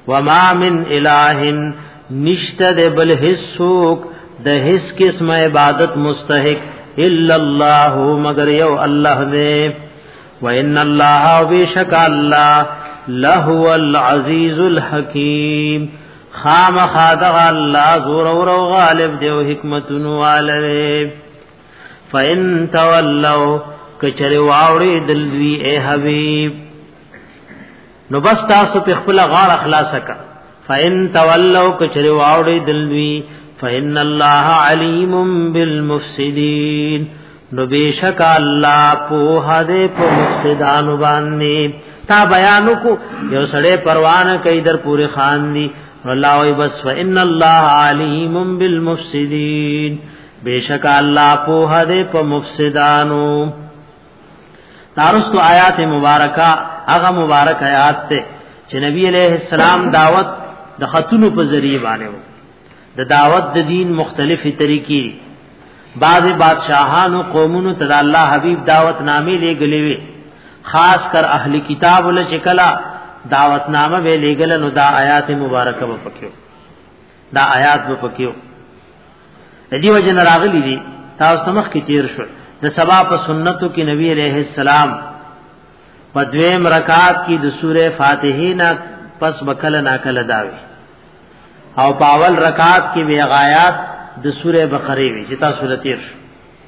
وما من الہ نشتد بل حسوک د حس قسم عبادت مستحق الا اللہ مگر یو اللہ دے وان اللہ بیشک اللہ لہو العزیز الحکیم خام خادغ اللہ زور و غالب دے و حکمتن والے فَإِن تَوَلَّوْا کچر واوڑی دلوی اے حبیب نو بس تاسو په خپل غاړه خلاص کا فَإِن تَوَلَّوْا کچر واوڑی دلوی فَإِنَّ اللَّهَ عَلِيمٌ بِالْمُفْسِدِينَ نو بیشک اللہ پوها دے په مفسدانو باندې تا بیانو کو یو سړی پروانه کوي در پورې خان دی الله وي بس فَإِنَّ اللَّهَ عَلِيمٌ بِالْمُفْسِدِينَ بیشک اللہ پوها دے په مفسدانو تارستو آیات مبارکہ هغه مبارک آیات ته چې نبی علیہ السلام دعوت د خطونو په ذریعہ باندې د دعوت د دین مختلفی طریقې بعض بادشاہانو قومونو ته الله حبیب دعوت نامې لګلې وي خاص کر اهل کتاب ول چکلا دعوت نامه به لګل نو دا آیات مبارکه په پکيو دا آیات په پکيو دې وجه راغلي دي تاسو سمخ کې تیر شو د سبا په سنتو کې نبی علیہ السلام په دویم رکعات کې د سوره فاتحه نه پس بکل ناکل داوي او پاول رکعات کې وی غایات د سوره بقره وی چې تاسو تیر شو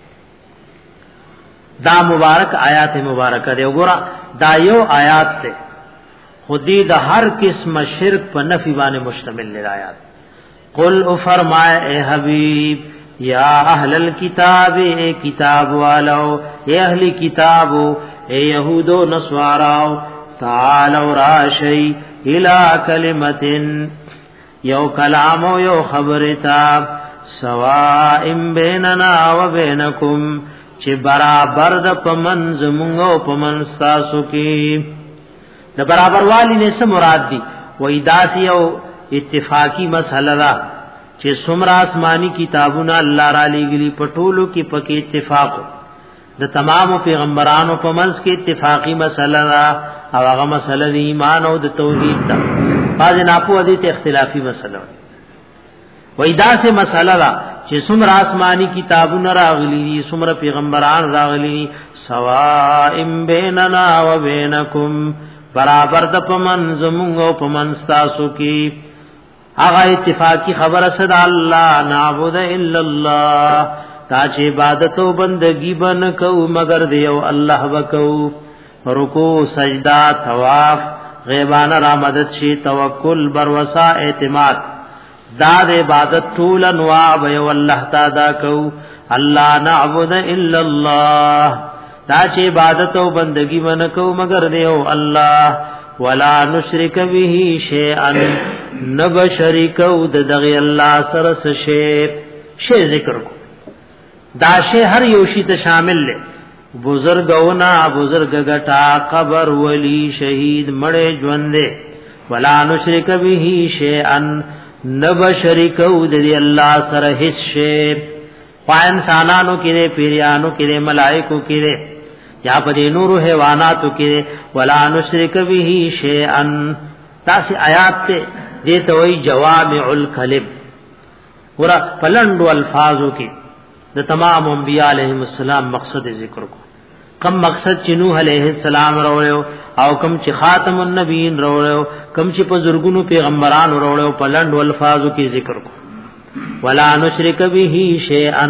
دا مبارک آیات مبارکه دی وګوره دا یو آیات ته خودی د هر قسم شرک په نفی باندې مشتمل دی آیات قل او فرمائے اے حبیب یا اہل الکتاب اے کتاب والو اے اہل کتابو اے یہودو نصاراو تعالوا راشی الى کلمتن یو کلامو یو خبرتا سوائم بیننا و بینکم چه برابر د پمنز مونگو پمنستاسو کی د برابر والی نے سے مراد دی وی داسی او اتفاقی مسئلہ دا چې څومره آسمانی کتابونه الله را لېږلي پټولو کې پکې اتفاق د تمام پیغمبرانو په منځ کې اتفاقی مسله را او هغه مسله د ایمان او د توحید دا بعض نه په دې ته اختلافي مسله وای دا سه مسله را چې څومره آسمانی کتابونه راغلي څومره پیغمبران راغلي سواء بیننا و بینکم برابر د پمن زمونږ او پمن تاسو کې اغا اتفاقی خبر صدا اللہ نعبد الا اللہ تا چه عبادت و بندگی بن کو مگر دیو اللہ بکو رکوع سجدہ طواف غیبانہ را مدد شی توکل بروسا اعتماد داد عبادت طول انواع بیو اللہ تا دا کو اللہ نعبد الا اللہ تا چه عبادت و بندگی بن کو مگر دیو اللہ ولا نشرک به شیئا نب شریکو د دغه الله سره شی ذکر کو دا شی هر یو شی ته شامل لې بزرګونا بزرګ غټا قبر ولی شهید مړې ژوندې ولا نشرک به شیئا نب شریکو د الله سره هیڅ شی پای انسانانو کې پیرانو کې ملائکو کې یا په نور حیواناتو کې ولا نشرک به شیئا تاسو آیات ته دیتا وی جوامع الکلم ورا پلندو الفاظو کی د تمام انبیاء علیہم السلام مقصد ذکر کو کم مقصد چې نوح علیہ السلام راوړو او کم چې خاتم النبیین راوړو کم چې په زرګونو پیغمبرانو راوړو پلندو الفاظو کی ذکر کو ولا نشرک به شیئا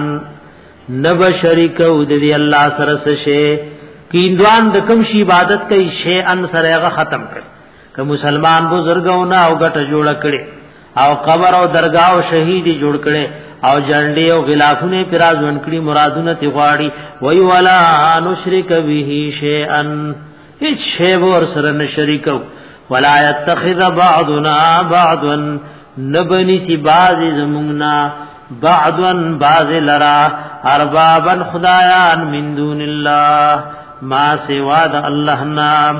نب شریک او د الله سره شی کیندوان د کم شی عبادت کوي شیئا سره ختم کړ که مسلمان بزرګونه او ګټه جوړ کړي او قبر او درگاہ او شهیدی جوړ کړي او جنډي او غلافونه پراز ونکړي مرادونه تی غواړي وی ولا نشرک به شیئا هیڅ شی ور سره نشریکو ولا يتخذ بعضنا بعضا نبني سی بعض زمنا بعضا بعض لرا اربابا خدایان من دون الله ما سوا د الله نام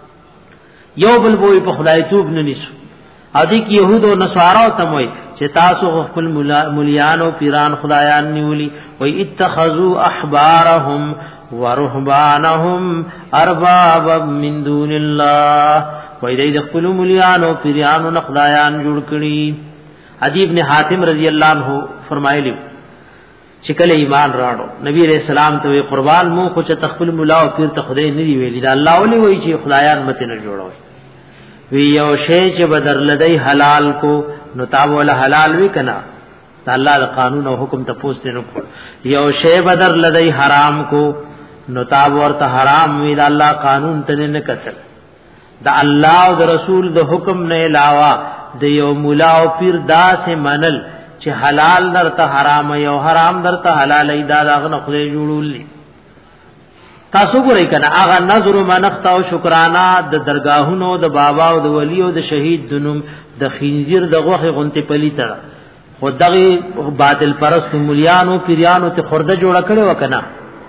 یو بل بوئی په خدای توب نه نیسو ا دې کې يهود او نصارا ته وای چې تاسو خپل مليان او پیران خدایان نیولي وای اتخذوا احبارهم ورهبانهم اربابا من دون الله وای دې خپل مليانو پیرانو نخدایان جوړ کړي. عدی ابن حاتم رضی الله عنه فرمایلی چې کله ایمان راړو نبی علیہ السلام ته قربان مو خو چې تخپل مولا او پیر ته خدای نه دی ویلی دا الله ولي وای چې خدایان مت نه جوړوي. وی یو شی چې بدر لدی حلال کو نو تاب ول حلال وی کنا الله د قانون او حکم ته پوښتنه نه کول. یو شی بدر لدی حرام کو نو تاب ورته حرام وی دا الله قانون ته نه کتل. دا الله او د رسول د حکم نه علاوه د یو مولا او پیر داسې منل چې حلال درته حرام یو حرام درته حلال ای دا داغه خدای جوړولې. تاسو ګورئ کنه هغه نظر منخت او شکرانه د درگاهونو د بابا او د ولی او د شهید دنوم د خنزیر د غوخه غنته پلی تر خدای باطل پرست مليانو پیرانو ته خورده جوړ کړي وکنه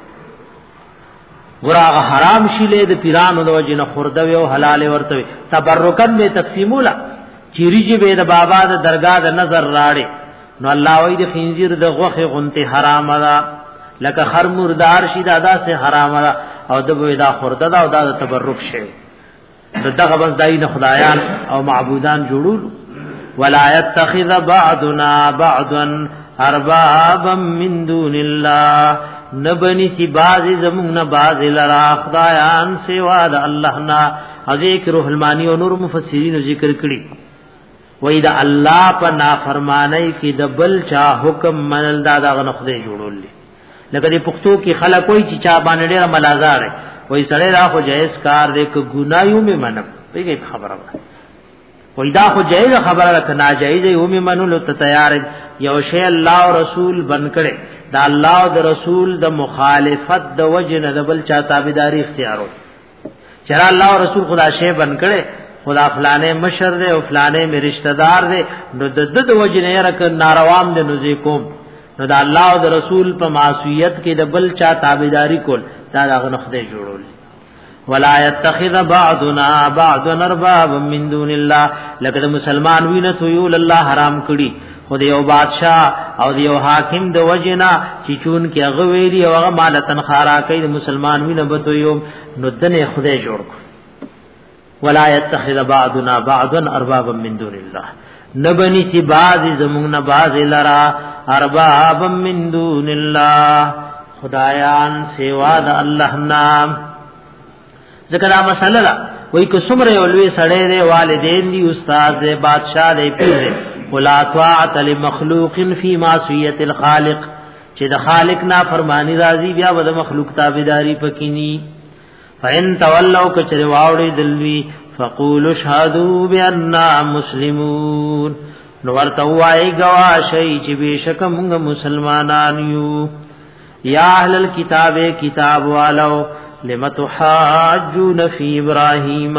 ګراغه حرام شیله د پیرانو د وجنه خورده او حلال ورته تبرکن به تقسیمولا چیرې به د بابا د درگاه د نظر راړي نو الله وی د خنزیر د غوخه غنته حرام ده لکه خر مردار شي دادا سے حرام ده او د ودا خورده دا او د تبرک شي دغه بس دای نه خدایان او معبودان جوړول. ولا يتخذ بعضنا بعضا اربابا من دون الله نبني سی باز زمون نه باز لرا خدایان سوا د الله نه. ذکر الرحمانی او نور مفسرین ذکر کړي وای دا الله په نافرمانی کې د بل چا حکم منل دا دغه خدای جوړول. لکه د پښتو کې خلک وای چې چا باندې ډیر ملازار وای سړی را خو جایز کار دې ک ګنایو می منم پیږي خبره وای دا خو جایز خبره راته ناجایز یو می منلو ته تیار یو شی الله او رسول بن کړي دا الله او د رسول د مخالفت د وجه نه بل چا تابعداري اختیارو چر الله او رسول خدا شی بن کړي خدا فلانه مشر دے او فلانه می رشتہ دار دے نو د وجه نه رک ناروام دے نو کوم نو دا الله او د رسول په معصیت کې د بل چا تابعداري کول دا دغه خدای جوړول. ولا يتخذ بعضنا بعضا اربابا من دون الله لکه مسلمان وینه تو یو الله حرام کړي خدای او بادشاہ او دیو حاکم د وجنا چې چون کې هغه ویلی او هغه مال تنخارا کوي مسلمان وینه به تو یو نو دنه خدای جوړ کو. ولا يتخذ بعضنا بعضا اربابا من دون الله نبني سی باز زمون باز لرا اربابا من دون الله خدایان سوا د الله نام. ذکر دا مسئلہ دا وای کو سمره ولوي سړی دی والدین دی استاد دی بادشاہ دی پیر دی ولا طاعت لمخلوق فی معصیت الخالق چې د خالق نا فرمانی راضی بیا د مخلوق تابعداری پکینی. فین تولوا کچره واوړي دلوی فقولوا اشهدوا باننا مسلمون نو ورته وای گواهی چې بشک موږ مسلمانان یو. یا اهل الكتاب کتاب والو لم تحاجون فی ابراهیم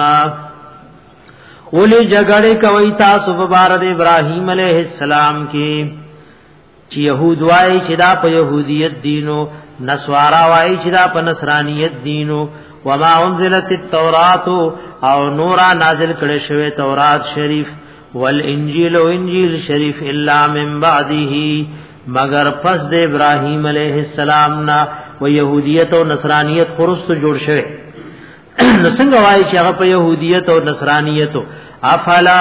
اولی جګړه کوي تاسو په بار د ابراهیم علیه السلام کې چې يهود وای چې دا په يهودیت دینو نسوارا وای چې دا په نصرانیت دینو وما انزلت التوراۃ او نورا نازل کړي شوی تورات شریف والانجیل او انجیل شریف الا من بعده مگر پس د ابراهیم علیه السلام نا و يهودیت او نصرانیت خرست جوړ شوه. نو څنګه وایي چې هغه په يهودیت او نصرانیت افلا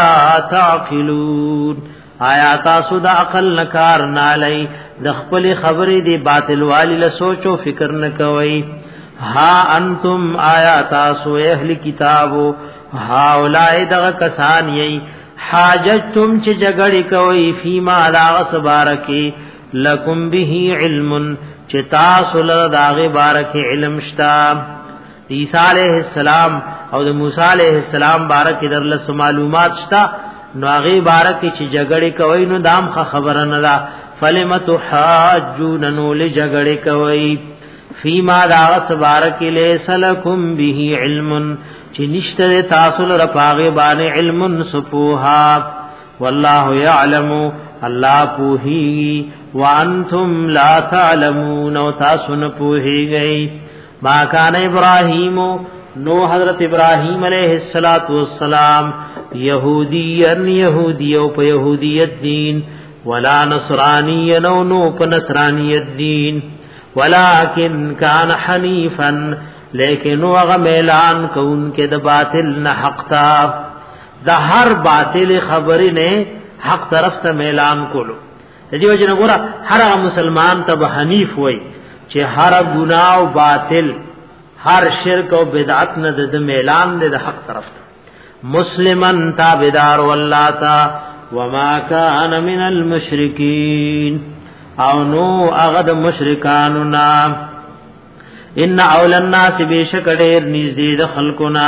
تعقلون آیا تاسو د عقل نکار نه لای د خپل خبرې دی باطل والی له سوچ او فکر نه کوي. ها انتم آیا تاسو اهل کتابو ها اولای دغه کسان یی حاجتم چې جګړې کوي فيما راغس بارکی لکم به علم چې تاسو له داغه بارک علم شتا. عیسی علیہ السلام او د موسی علیہ السلام بارک درله معلومات شتا نو هغه بارک چې جګړې کوي نو دام خبره نه ده. فلمت حاجون نو له جګړې کوي فيما راغس بارک لیس لکم به علم چې نشته تاسو له پاغه باندې علم سپوها. والله يعلم الله پوهی وانتم لا تعلمون او تاسو نه پوهیږئ. ما کان ابراهیم نو حضرت ابراهیم علیہ الصلات والسلام یهودیان یهودیو په یهودیت دین ولا نصرانی نو په نصرانیت دین ولکن کان حنیفا لیکن هغه اعلان کوونکې د باطل نه حق تا د هر باطل خبرې نه حق طرف ته اعلان کولو دې وجه نه ګوره هر مسلمان ته حنیف وای چې هر ګناه او باطل هر شرک او بدعت نه د اعلان د حق طرف ته مسلمان تابعدار والله تا وما كان من المشركين او نو اغد مشرکانو نا ان اول الناس بشکډیر نږدې د خلقنا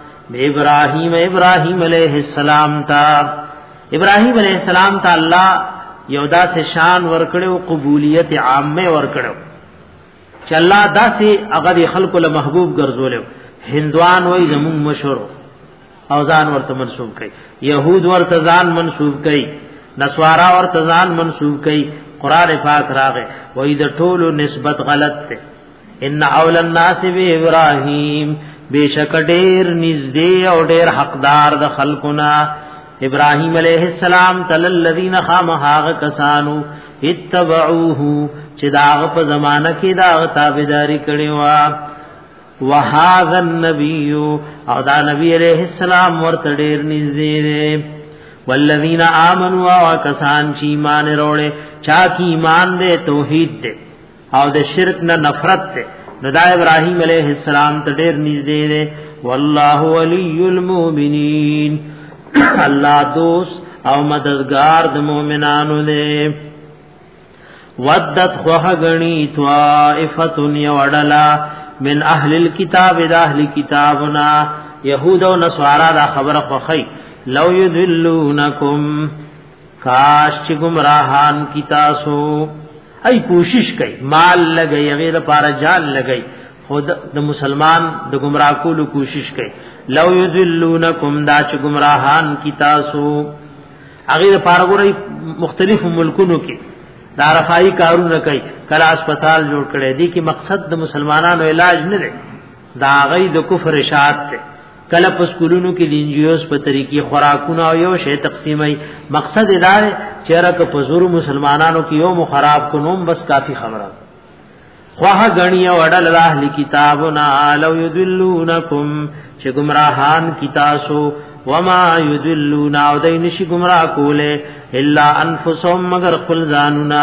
ابراهیم علیہ السلام تا ابراهیم علیہ السلام تا الله یودا سے شان ورکړو قبولیت عامه ورکړو چې الله داسې هغه خلق له محبوب ګرځولیو هندوان وای زمون مشهور او ځان ورته منسوب کړي يهود ورته ځان منسوب کړي نسوارا ورته ځان منسوب کړي قران پاک راغه وای د ټولو نسبت غلط ده ان اول الناس ابراهيم بشک ډیر نږدې او ډیر حقدار د خلقنا ابراهيم عليه السلام تل الذين خامها کسانو اتبعوه چې داغه په زمانہ کې دا تابعداري کړي وا وهذا النبي او دا نبی علیہ السلام ورته ډیر نږدې دي والذین آمنوا وکسان چې ایمان وروړي چا کی ایمان دے توحید دے او د شرک نه نفرت دے نو دا ابراهیم علیہ السلام ته ډیر نږدې دي والله ولی المؤمنین الله دوست او مددگار د مؤمنانو دی ودت خوه غنی طائفه یوڑلا من اهل الكتاب د اهل کتابنا يهود او نصارا دا خبره خوخی لو یذلونکم کاش چې گمراهان کی تاسو ای کوشش کئ مال لګي غیر پارا جان لګي خود د مسلمان د گمراه کولو کوشش کئ لو یذلونکم دا چې گمراهان کی تاسو غیر پارا ګورئ مختلف ملکونو کې دا رفائی کارونه کوي کله هسپتال جوړ کړي دي کې مقصد د مسلمانانو علاج نه دی دا غي د کفر اشاعت دی کله په سکولونو کې د انجیوز په طریقې خوراکونه او یو شی تقسیمي مقصد دا دی چې راک په زور مسلمانانو کې یو خراب کوم بس کافی خبره خواه غنیه وړل اهل کتابنا لو یذلونکم چې گمراهان کی تاسو وما یذلون او دای نشي گمراه کوله الا انفسهم مگر خپل ځانونا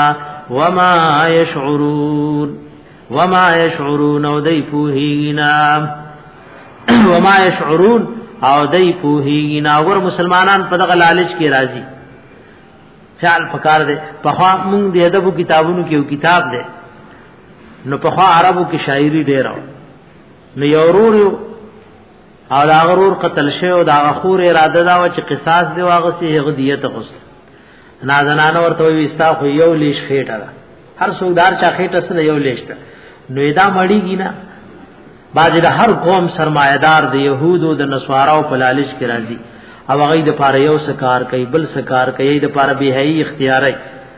وما يشعرون او دای پوهینا وما يشعرون او دای پوهینا ور مسلمانان په دغه لالچ کې راضي خیال فکر دے په موږ د ادب کتابونو کې یو کتاب دی نو په عربو کې شاعری ډیر نو یورور او دا غرور قتل شه او دا غخور اراده دا و چې قصاص دی واغه سي غدیت غس نازنانه ورته وستا خو یو لیش خېټه ده هر سودار چا خېټه سره یو لیش ده نو دا مړیږي نه باج د هر قوم سرمایدار د يهودو د نسواراو په لالچ کې راځي او هغه د پاره یو سکار کوي بل سکار کوي د پاره بهایي اختیاري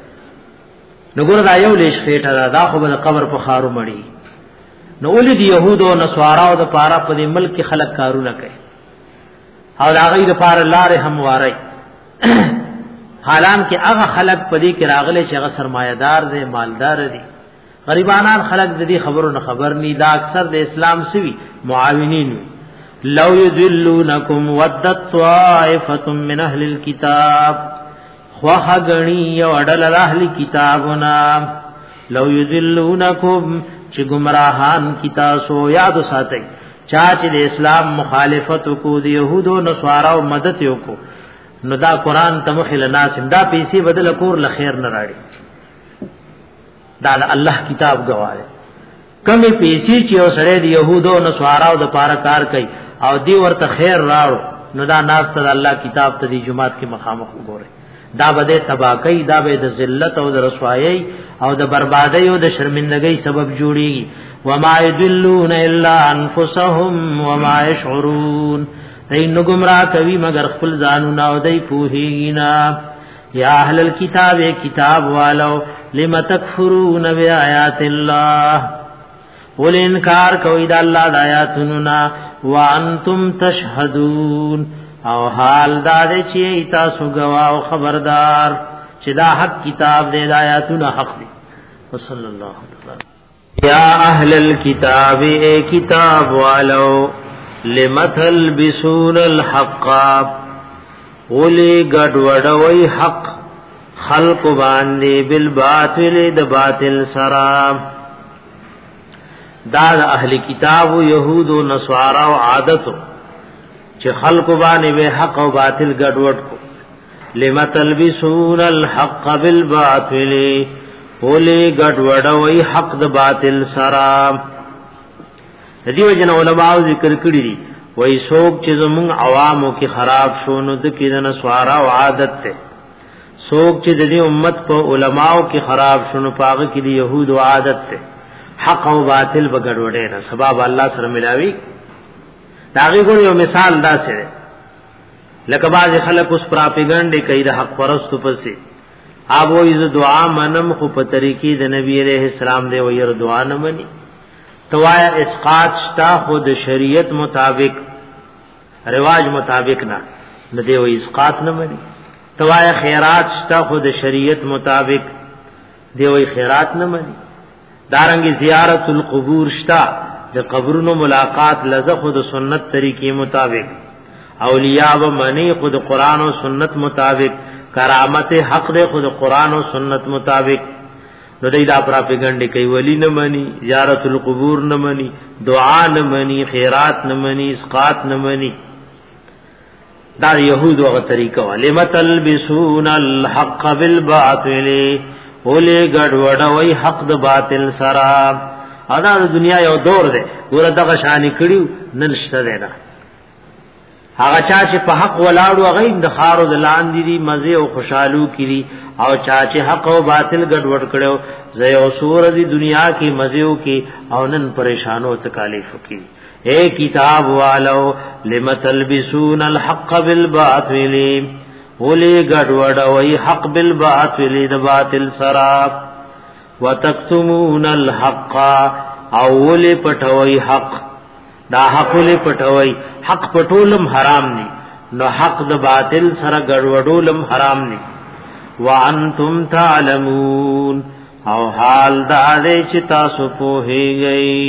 نو ګور دا یو لیش خېټه دا خو د قبر په خارو مړی نو ولید يهودو نسواراو د پاره په دې ملک خلق کارونه کوي او دا غي د پاره لارې همواري حالان کې هغه خلق په دې کې راغلي چې هغه سرمایدار دي مالدار دي غریبانان خلق د دې خبرو نه خبر ني دا اکثر د اسلام سوي معاونین لو یذلونکم ودت طائفه من اهل الكتاب خوخ غنی وډل اهل کتابنا لو یذلونکم چې گمراهان کی تاسو یاد ساتئ چا چې د اسلام مخالفت کو د يهودو نصاراو مدد یو کو نو دا قران ته مخل ناس دا پیسې بدل کور ل خیر نه راړي دا الله کتاب گواهه کمه پیسې چې اوسړې د يهودو نصاراو د پاره کار کوي او دی ورته خیر راړو نو دا ناس ته الله کتاب ته د جمعات کې مخامخ وګوره دا بده تباکی دا به د ذلت او د رسوایی او د بربادی او د شرمندګۍ سبب جوړیږي وما يدلون الا انفسهم وما يشعرون دین گمراه کوي مگر خپل ځانونه او دای پوهینا یا اهل الكتاب کتاب والو لم تکفرون بیاات الله ول انکار کوي د الله د آیاتونو نا وانتم تشهدون او حال دا دې چې تاسو گواه او خبردار چې دا حق کتاب دې د آیاتونو حق دي وصلی الله علیه یا اہل الكتاب اے کتاب والو لمثل بسون الحق ولی گډوډوي حق خلق باندې بالباطل د باطل سرا دا اهل کتاب يهود او نصارا او عادت چې خلق باندې به حق او باطل ګډوډ کو لمتلبسون الحق بالباطل ولی ګډوډوي حق د باطل سرا دیو جن علماء ذکر کړی دي وای څوک چې زمون عوامو کې خراب شونو د کې د نصارا او عادت ته څوک چې د دې امت په علماو کې خراب شونو پاغه کې د يهود او عادت ته حق او باطل بغړوډه نه سبب الله سره ملاوي داغه ګور یو مثال دا سره لکه باز خلک اوس پراپګاندا کوي د حق پرستو پسې اب وې ز دعا منم خو په طریقې د نبی عليه السلام دی وې دعا نه مني توایا اسقاط شتا خود شریعت مطابق رواج مطابق نه دی وې اسقاط نه مني توایا خیرات شتا خود شریعت مطابق دی وې خیرات نه مني دارنګ زیارت القبور شتا د قبرونو ملاقات لزه خود سنت طریقې مطابق اولیاء و منی خود قرآن و سنت مطابق کرامت حق دے خود قرآن و سنت مطابق نو دیدا پراپیگنڈی کئی ولی نمانی زیارت القبور نمانی دعا نمانی خیرات نمانی اسقاط نمانی دا یہود وغا طریقہ والی متلبسون الحق بالباطل اولی گڑوڑوی حق دا باطل سرا ادا دنیا یو دور دے گورا دا غشانی کڑیو ننشتا دینا هغه چا چې په حق ولاړو هغه د خارو د لاندې دي مزه او خوشحالو کړي او چا چې حق او باطل ګډوډ کړو زه او سور دي دنیا کې مزهو کې او نن پریشانو تکالیف کې اے کتاب والو لمتلبسون الحق بالباطل ولي ګډوډ وای حق بالباطل د باطل سرا وتکتمون الحق او ولي پټوي حق دا حق له پټوي حق پټولم حرام ني نو حق د باطل سره ګډوډولم حرام ني وانتم تعلمون او حال دا دې چې تاسو په هيږي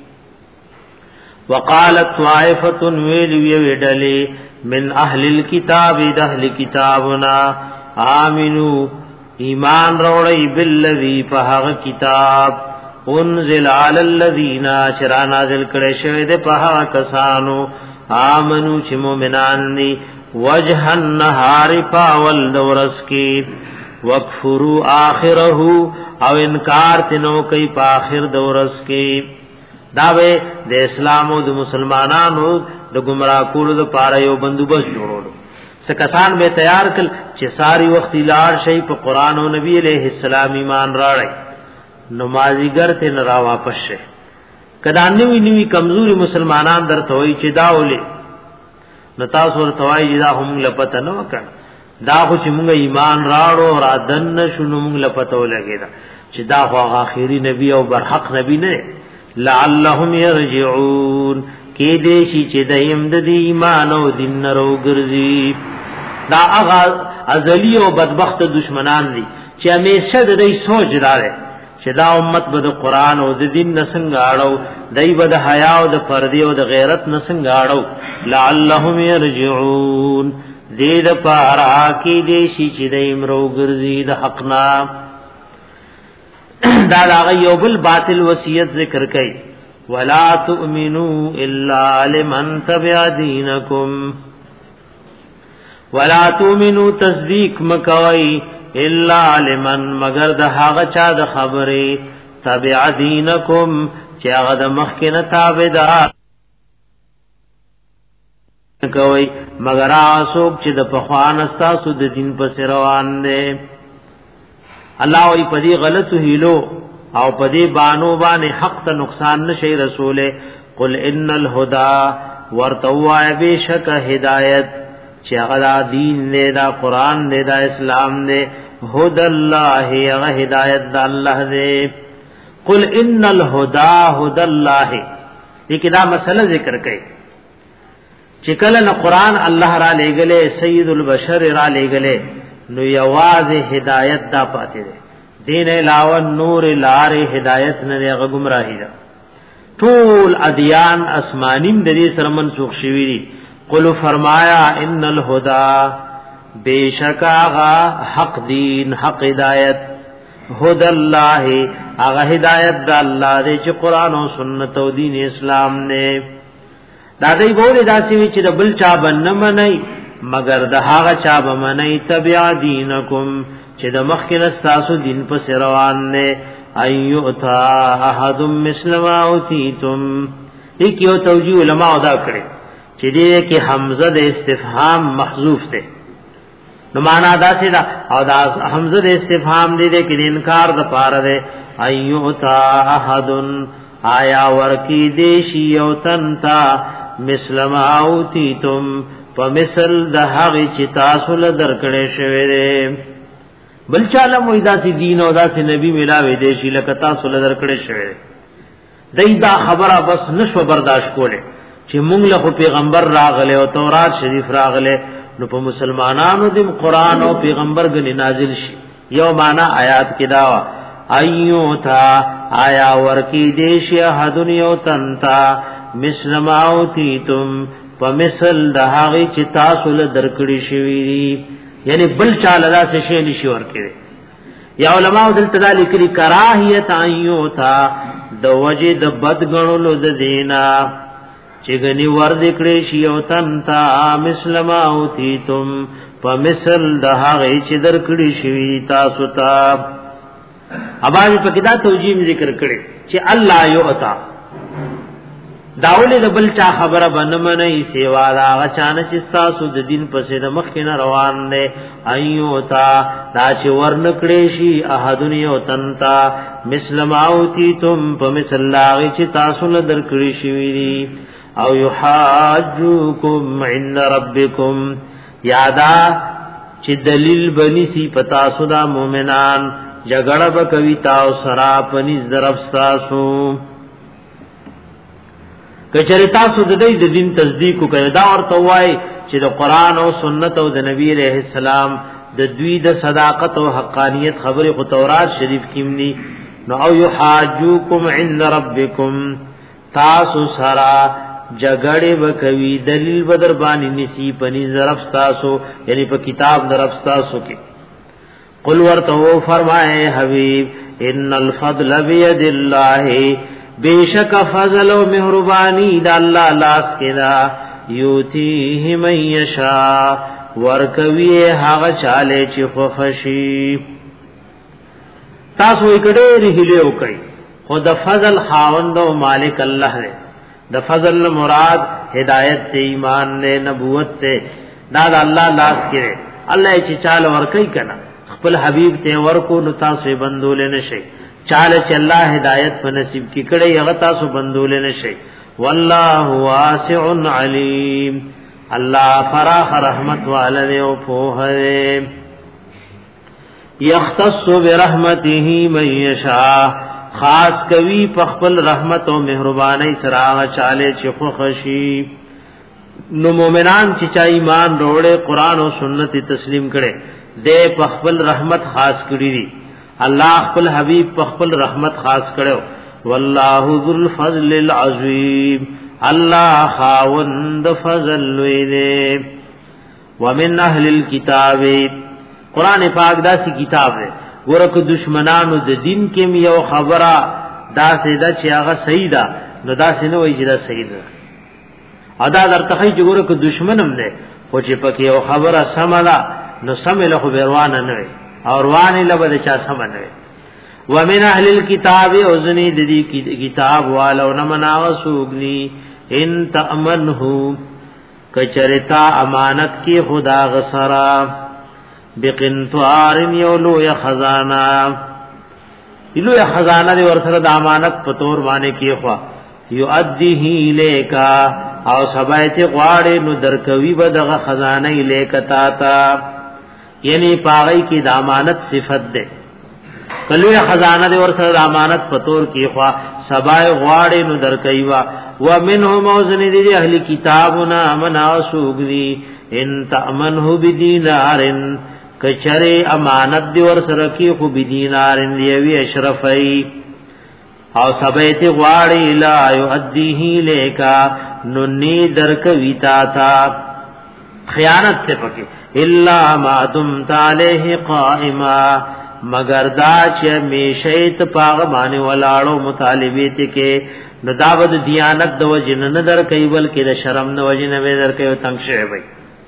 وقالت طائفه ویلې من اهل الكتاب د اهل کتابنا امنو ایمان وروړي بالذي فهغ کتاب انزل علی الذین شرع نازل کړي شوی د په کسانو امنو چې مؤمنان دي وجه النهار پاول دورس کې وکفروا اخره او انکار تنو کوي په اخر دورس کې داوی د اسلام او د مسلمانانو د گمراه کولو لپاره یو بندوبست جوړولو څه کسان به تیار کړ چې ساری وخت لار شي په قران او نبی عليه السلام ایمان راړي نمازیګر ته نرا واپس شه کدا نوی کمزوري مسلمانان درته وای چې داولې نتا سور توای دا هم لپته نو کړ دا خو چې موږ ایمان راړو را دن شنو موږ لپته ولګیدا چې دا خو اخیری نبی او برحق نبی نه لعلهم يرجعون کې دې شي چې دیم د ایمان او دین نرو ګرځي دا هغه ازلی او بدبخت دشمنان دي چې همیشه د دې سوچ راځي چې دا امت به د قران او د دین نسنګ اړو دای به د حیا او د پردی او د غیرت نسنګ اړو لعلهم يرجعون دې د پارا کې دې شي چې د امرو ګرځي د حقنا دا هغه یو بل باطل وصیت ذکر کړي ولا تؤمنوا الا لمن تبع دينكم ولا تؤمنوا تصدیق مکوي الا لمن مگر د هغه چا د خبره تبع دینکم چې هغه د مخکنه تابعدار کوي مگر اسوک چې د پخوان استاسو د دین په روان دي الله وی پدی غلط هیلو او پدی بانو باندې حق ته نقصان نشي رسوله قل ان الهدى ورتوا بشک هدایت چې هغه دین نه دا قران نه دا اسلام نه هدى الله هغه هدایت د الله دی قل ان الهدى هدى الله دې کې دا مسله ذکر کړي چې کله نه قران الله را لېګلې سید البشر را لېګلې نو یوازې هدایت دا پاتې ده دین علاوه نور لار هدایت نه گمراهی ده ټول ادیان اسمانیم د دې سره منسوخ شوی دي قل فرمایا ان الهدى بیشکا حق دین حق هدایت هدى الله هغه هدایت د الله دې چې قران او سنت او دین اسلام نه دا دې بوله داسي وی چې د بل چا بنه منئ مگر د هغه چا بمنئ تبع دینکم چې د مخکې تاسو دین په روان نه ايوتا احد مسلما اوتیتم یک یو توجیه علماء ادا کړي چې دې کې حمزه د استفهام محذوف ده نو معنا دا څه ده او دا حمزه د استفهام دې کې انکار د پاره ده ايوتا احد آیا ورکی دیشی او تنتا مسلما اوتیتم فمثل د هغه چې تاسو له درکړې شوی ده بل چاله مویدا سی دین او دا سی نبی ملاوي دي شي لکه تاسو لدر کړه شوی دای دا خبره بس نشو برداشت کوله چې مونږ له پیغمبر راغله او تورات شریف راغله نو په مسلمانانو د قران او پیغمبر غني نازل شي یو معنا آیات کې دا ایو تا آیا ورکی دیش حدن یو تنتا مسلماوتیتم فمثل د هغه چې تاسو لدر کړی شوی یعنی بل چاله دا څه شی نشي ورکړي یا علماء دلته دا لیکلي کراهیت ایو تا د وجه د بدګنولو د دینا چې غني ور دکړي شی او تنتا مسلما اوتیتم فمثل د هغه چې درکړي شوی تاسو ته اباځ په کدا توجیم ذکر کړي چې الله یو اتا داوله د بل چا خبره بنمنه سیوا دا غچانه چې تاسو د دین پسې د مخ کې روان دي ايو تا دا چې ورنکړې شي احدن یو تنتا مسلماوتی تم په مثل الله چې تاسو له درکړې شي او یحاجوکم عند ربکم یادا چې دلیل بنی سی پتا سودا مومنان جګړه به کوي تاسو سره پنځ درف تاسو کچری تاسو د دې د دین تصدیق کوئ دا ورته وای چې د قران او سنت او د نبی رحم السلام د دوی د صداقت او حقانیت خبره خو تورات شریف کې مني نو او یحاجوکم عند ربکم تاسو سرا جګړه وکوي دلیل بدر باندې نسی پني ظرف تاسو یعنی په کتاب درف تاسو کې قل ورته فرمائے حبیب ان الفضل بيد الله بیشک فضل و مہربانی دا اللہ لاس کے دا یوتیه من یشا ورکوی هاغ چالے چی خوخشی تاسو اکڑے رہلیو کئی خود فضل خاوند و مالک اللہ نے دا فضل مراد ہدایت تے ایمان نے نبوت تے دا اللہ لاس کے اللہ چی چال ورکی کنا خپل حبیب تے ورکو نتاسو بندولے نشی چاله چې الله هدایت په نصیب کې کړي هغه تاسو بندول نه شي والله واسع علیم الله فراخ رحمت والے او په یختص برحمته من یشاء خاص کوي په خپل رحمت او مهرباني سره چاله چې خو خشي نو مومنان چې چا ایمان وروړي قران او سنت تسلیم کړي دې په خپل رحمت خاص کړی دي الله خپل حبیب په خپل رحمت خاص کړو والله ذو الفضل العظیم الله خاوند فضل ویله ومن اهل الكتاب قران پاک داسې کتاب دی ورکه دشمنانو د دین کې یو خبره داسې دا چې هغه صحیح ده نو داسې نه وایي چې دا صحیح ده ادا درته چې ورکه دشمنم دی خو چې پکې یو خبره سم ده نو سم له خو بیروانه نه وي اور وانی لبد چا سمنه ومن اهل الكتاب اوزنی د دې کتاب والو نه مناو سوغنی ان تامنه کچرتا امانت کی خدا غسرا بقنطار یولو یا خزانه یلو یا خزانه دی ورسره د امانت پتور باندې کی خوا یؤدیه الیکا او سبایت غواړي نو درکوي بدغه خزانه الیکتا تا یعنی پاغی کی د امانت صفت ده کلوی خزانه ده ورسره امانت پتور کی خوا سبای غواړي نو درکایوا ومنهم موزن دي اهل کتابنا امنا سوغنی ان تامنه بدینارن کچره امانت دی ور سره کی خو بدینار دیوی اشرفی او سبیت غواړي لا یؤدیه لیکا ننی درک ویتا تا خیانت سے پکې الا ما دمت علیه قائما مگر دا چې میشیت پاغ باندې ولاړو مطالبه ته کې نداود دیانت د وجن نه در کوي بلکې د شرم نه وجن نه در کوي تنگ شي وي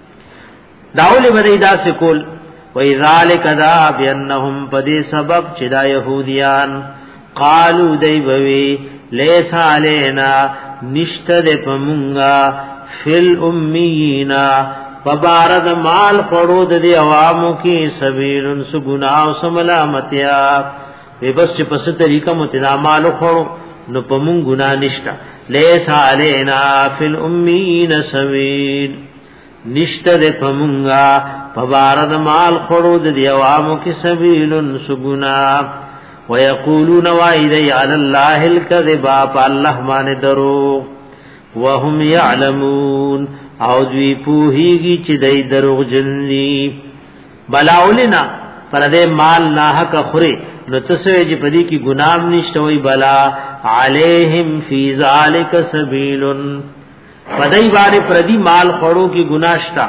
داول بریدا سکول وای ذالک ذا بانهم پدې سبب چې دا يهوديان قالو دی بوي ليس علينا نشتد پمونگا فل امینا فبارد مال خورود دی عوامو کی سبیلن سگناو سملامتیا وی بس چه پس طریقہ متنا مال خورو نو پمون گناہ نشتا لیس علینا فی الامین سبیل نشتا دی پمونگا فبارد مال خورود دی عوامو کی سبیلن سگناو ويقولون وَإِذَا عَلَى اللَّهِ الْكَذِبَ فَاللَّهُ مَانِ دَرُوغ وَهُمْ يَعْلَمُونَ او دوی پوهیږي چې دای دروغ جنلی بلاولنا پر دې مال نه حق خوري نو تاسو چې پدې کې ګنام نشته وي بلا علیہم فی ذلک سبیل پدای باندې پردي مال خورو کې ګناشتا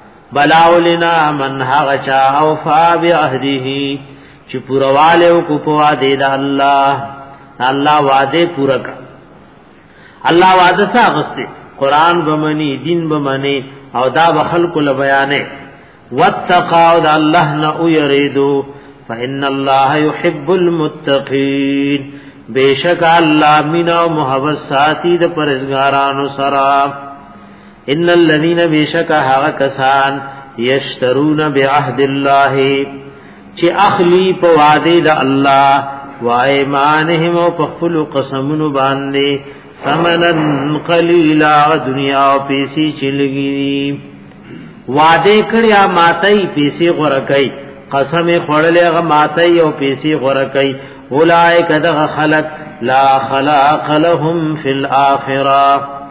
بلاولنا من هغه چا او فا بعهده چې پورواله او کو په وعده د الله وعده پورا کا الله وعده ساغسته قران بمنی دین بمنی او دا بخلق ل بیانې واتقوا د الله نه یریدو فإن الله يحب المتقين بیشک الله مینا محبت ساتي د پرهیزګارانو سره ان الذين بیشک هغه کسان یشترون بعهد الله چې اخلی په وعده د الله و ایمانهم او په خپل قسمونو باندې ثمنن قلیلا دنیا او پیسې چلګي وعده کړیا ماتای پیسې غورکای قسم خړلې غ ماتای او پیسې غورکای اولائک دغ خلق لا خلاق لهم فی الاخره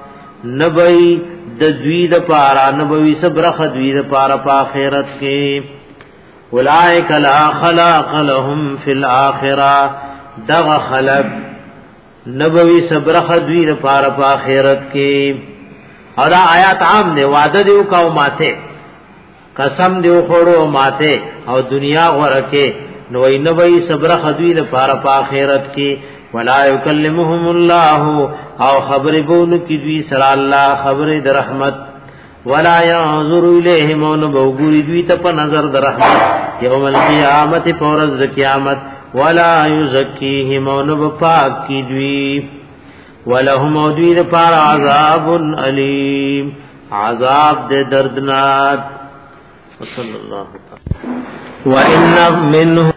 نبی د دوی د پارا نبوی صبر خدوی د پارا په آخرت کې اولائک لا خلاق لهم فی الاخره دغ خلق نبوی صبر خدوی د پارا په آخرت کې اور آیات عام دی وعده دیو کا ماته قسم دیو خورو ماته او دنیا ورکه نو نبوی صبر خدوی د پارا په آخرت کې ولا یکلمهم الله او خبر بون کی دوی سره الله خبر د رحمت ولا ينظر الیهم ونبوغری دوی ته په نظر د رحمت یوم القیامت پورز د قیامت ولا یزکیهم ونبپاک کی دوی ولهم دوی پر عذاب علیم عذاب د دردناک صلی الله تعالی وان منه